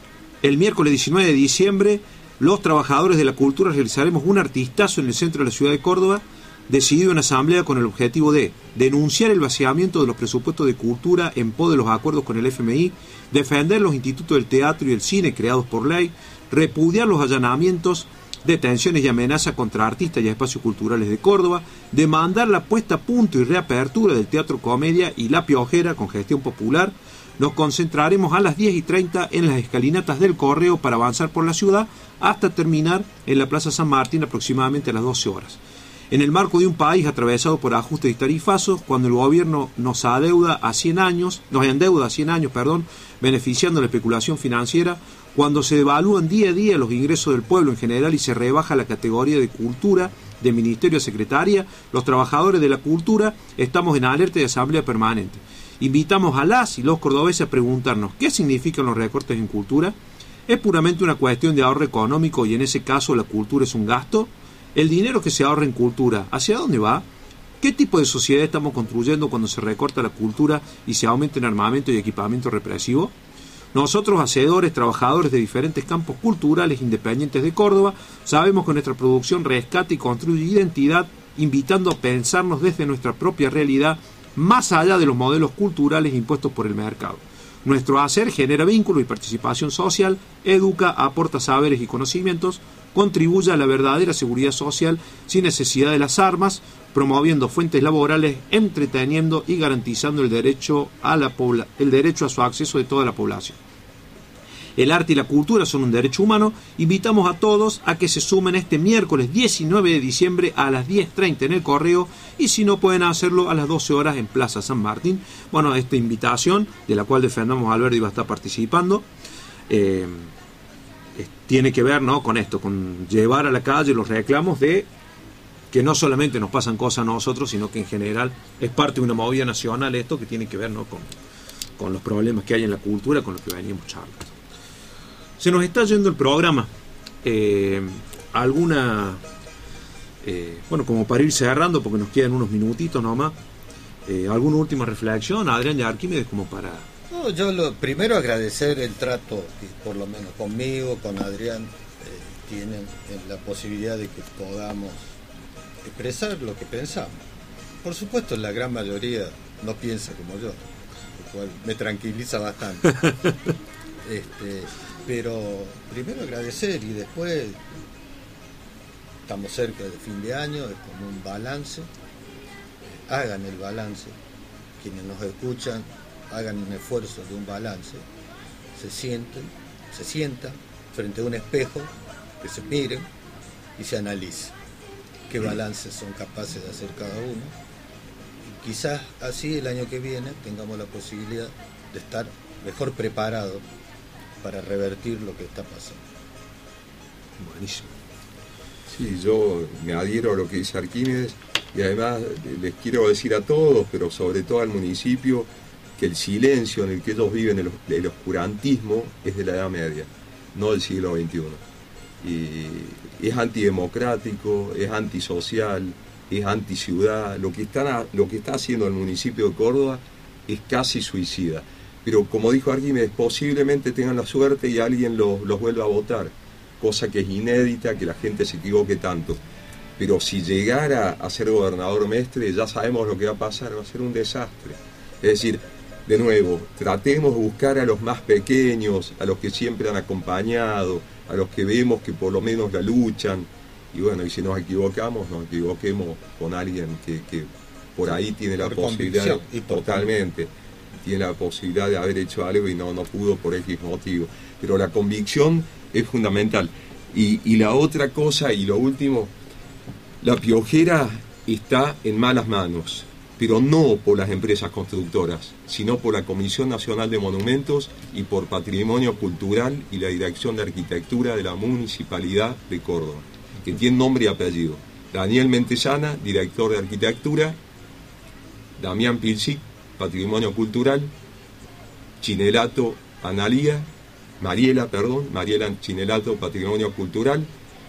El miércoles diecinueve de diciembre, los trabajadores de la cultura realizaremos un artistazo en el centro de la ciudad de Córdoba, decidido en asamblea con el objetivo de denunciar el vaciamiento de los presupuestos de cultura en pos de los acuerdos con el F M I, defender los institutos del teatro y el cine creados por ley, repudiar los allanamientos, detenciones y amenazas contra artistas y espacios culturales de Córdoba, demandar la puesta a punto y reapertura del Teatro Comedia y La Piojera con gestión popular. Nos concentraremos a las diez y treinta en las escalinatas del Correo para avanzar por la ciudad hasta terminar en la Plaza San Martín aproximadamente a las doce horas. En el marco de un país atravesado por ajustes y tarifazos, cuando el gobierno nos adeuda a cien años, nos endeuda a cien años, perdón, beneficiando la especulación financiera, cuando se devalúan día a día los ingresos del pueblo en general y se rebaja la categoría de cultura de ministerio a secretaria, los trabajadores de la cultura estamos en alerta de asamblea permanente. Invitamos a las y los cordobeses a preguntarnos qué significan los recortes en cultura. ¿Es puramente una cuestión de ahorro económico y en ese caso la cultura es un gasto? ¿El dinero que se ahorra en cultura, hacia dónde va? ¿Qué tipo de sociedad estamos construyendo cuando se recorta la cultura y se aumenta en armamento y equipamiento represivo? Nosotros, hacedores, trabajadores de diferentes campos culturales independientes de Córdoba, sabemos que nuestra producción rescata y construye identidad, invitando a pensarnos desde nuestra propia realidad, más allá de los modelos culturales impuestos por el mercado. Nuestro hacer genera vínculo y participación social, educa, aporta saberes y conocimientos, contribuye a la verdadera seguridad social sin necesidad de las armas, promoviendo fuentes laborales, entreteniendo y garantizando el derecho a la pobla- el derecho a su acceso de toda la población. El arte y la cultura son un derecho humano. Invitamos a todos a que se sumen este miércoles diecinueve de diciembre a las diez treinta en el Correo y si no pueden hacerlo a las doce horas en Plaza San Martín. Bueno, esta invitación, de la cual Defendamos Alberdi va a estar participando, eh, tiene que ver, ¿no?, con esto, con llevar a la calle los reclamos de que no solamente nos pasan cosas a nosotros, sino que en general es parte de una movida nacional esto que tiene que ver, ¿no?, con, con los problemas que hay en la cultura, con los que veníamos charlando. Se nos está yendo el programa. Eh, alguna, eh, bueno, como para ir cerrando, porque nos quedan unos minutitos nomás, eh, ¿alguna última reflexión, Adrián de Arquímedes, como para...? No, yo lo primero agradecer el trato que por lo menos conmigo, con Adrián, eh, tienen la posibilidad de que podamos expresar lo que pensamos. Por supuesto, la gran mayoría no piensa como yo, lo cual me tranquiliza bastante. Este, pero primero agradecer y después estamos cerca de fin de año, es como un balance. Hagan el balance, quienes nos escuchan, hagan un esfuerzo de un balance, se sienten, se sientan frente a un espejo, que se miren y se analicen qué balances son capaces de hacer cada uno. Y quizás así el año que viene tengamos la posibilidad de estar mejor preparados para revertir lo que está pasando. Buenísimo. Sí, yo me adhiero a lo que dice Arquímedes y además les quiero decir a todos, pero sobre todo al municipio, que el silencio en el que ellos viven, el, el oscurantismo, es de la Edad Media, no del siglo veintiuno. Y es antidemocrático, es antisocial, es anticiudad. Lo que, están a, lo que está haciendo el municipio de Córdoba es casi suicida. Pero como dijo Arquímedes, posiblemente tengan la suerte y alguien los, los vuelva a votar, cosa que es inédita, que la gente se equivoque tanto. Pero si llegara a ser gobernador Mestre, ya sabemos lo que va a pasar, va a ser un desastre. Es decir, de nuevo, tratemos de buscar a los más pequeños, a los que siempre han acompañado, a los que vemos que por lo menos la luchan. Y bueno, y si nos equivocamos, nos equivoquemos con alguien que, que por ahí tiene la por posibilidad, y totalmente, tiene la posibilidad de haber hecho algo y no, no pudo por X motivo. Pero la convicción es fundamental. Y, y la otra cosa, y lo último, la Piojera está en malas manos, pero no por las empresas constructoras, sino por la Comisión Nacional de Monumentos y por Patrimonio Cultural y la Dirección de Arquitectura de la Municipalidad de Córdoba, que tiene nombre y apellido. Daniel Mentesana, director de Arquitectura; Damián Pilsic, Patrimonio Cultural; Chinelato Analía, Mariela, perdón, Mariela Chinelato, Patrimonio Cultural,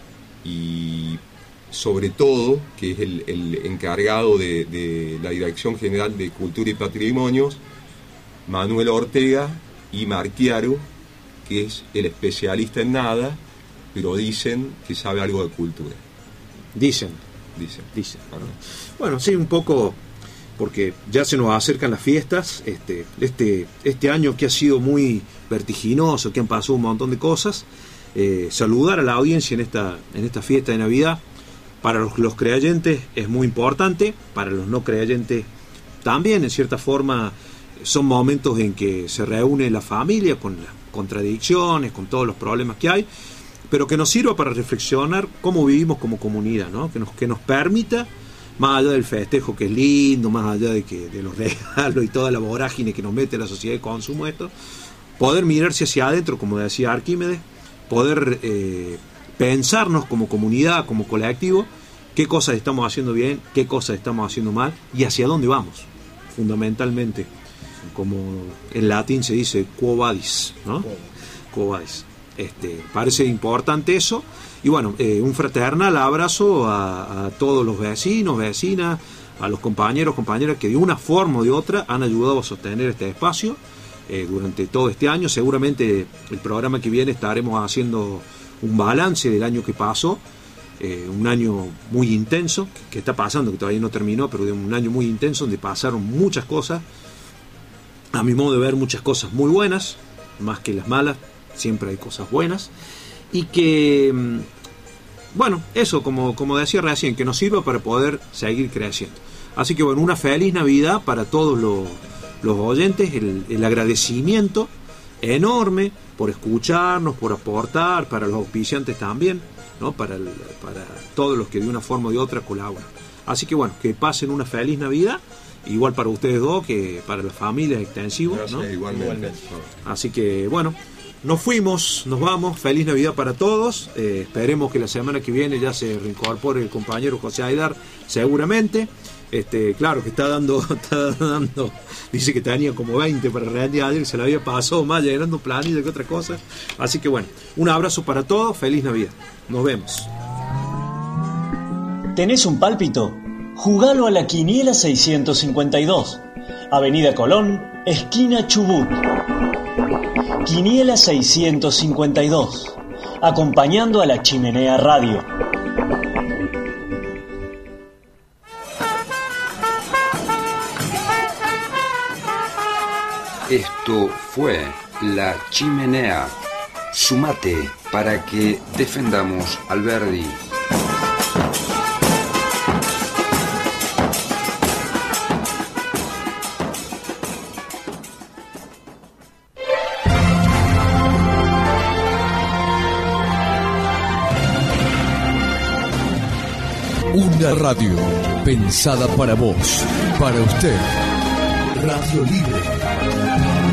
y sobre todo, que es el, el encargado de, de la Dirección General de Cultura y Patrimonios, Manuel Ortega y Marchiaro, que es el especialista en nada, pero dicen que sabe algo de cultura. Dicen. Dicen. Dicen. Bueno, sí, un poco, porque ya se nos acercan las fiestas, este, este, este año que ha sido muy vertiginoso, que han pasado un montón de cosas. Eh, saludar a la audiencia en esta, en esta fiesta de Navidad. Para los, los creyentes es muy importante, para los no creyentes también, en cierta forma, son momentos en que se reúne la familia con las contradicciones, con todos los problemas que hay, pero que nos sirva para reflexionar cómo vivimos como comunidad, ¿no? Que nos, que nos permita, más allá del festejo que es lindo, más allá de, que, de los regalos y toda la vorágine que nos mete la sociedad de consumo, esto, poder mirarse hacia adentro, como decía Arquímedes, poder eh, pensarnos como comunidad, como colectivo, qué cosas estamos haciendo bien, qué cosas estamos haciendo mal y hacia dónde vamos, fundamentalmente. Como en latín se dice quo vadis, ¿no? Quo vadis. Este, parece importante eso. Y bueno, eh, un fraternal abrazo a, a todos los vecinos, vecinas, a los compañeros, compañeras que de una forma o de otra han ayudado a sostener este espacio eh, durante todo este año. Seguramente el programa que viene estaremos haciendo un balance del año que pasó, eh, un año muy intenso, que, que está pasando, que todavía no terminó, pero de un año muy intenso donde pasaron muchas cosas, a mi modo de ver muchas cosas muy buenas, más que las malas, siempre hay cosas buenas, y que, bueno, eso, como, como decía recién, que nos sirva para poder seguir creciendo. Así que bueno, una feliz Navidad para todos los, los oyentes, el, el agradecimiento enorme por escucharnos, por aportar, para los auspiciantes también, ¿no? Para, el, para todos los que de una forma o de otra colaboran. Así que bueno, que pasen una feliz Navidad, igual para ustedes dos, que para las familias extensivos, ¿no? Igualmente. Así que bueno, nos fuimos, nos vamos, feliz Navidad para todos, eh, esperemos que la semana que viene ya se reincorpore el compañero José Aidar, seguramente. Este, claro que está dando, está dando, dice que tenía como veinte para rendir ayer, se la había pasado más llenando planillas que otra cosa. Así que bueno, un abrazo para todos, feliz Navidad, nos vemos. ¿Tenés un pálpito? Jugalo a la Quiniela seiscientos cincuenta y dos, Avenida Colón, esquina Chubut. Quiniela seiscientos cincuenta y dos, acompañando a la Chimenea Radio. Esto fue La Chimenea. Sumate para que defendamos al Verdi. Una radio pensada para vos, para usted. Radio Libre.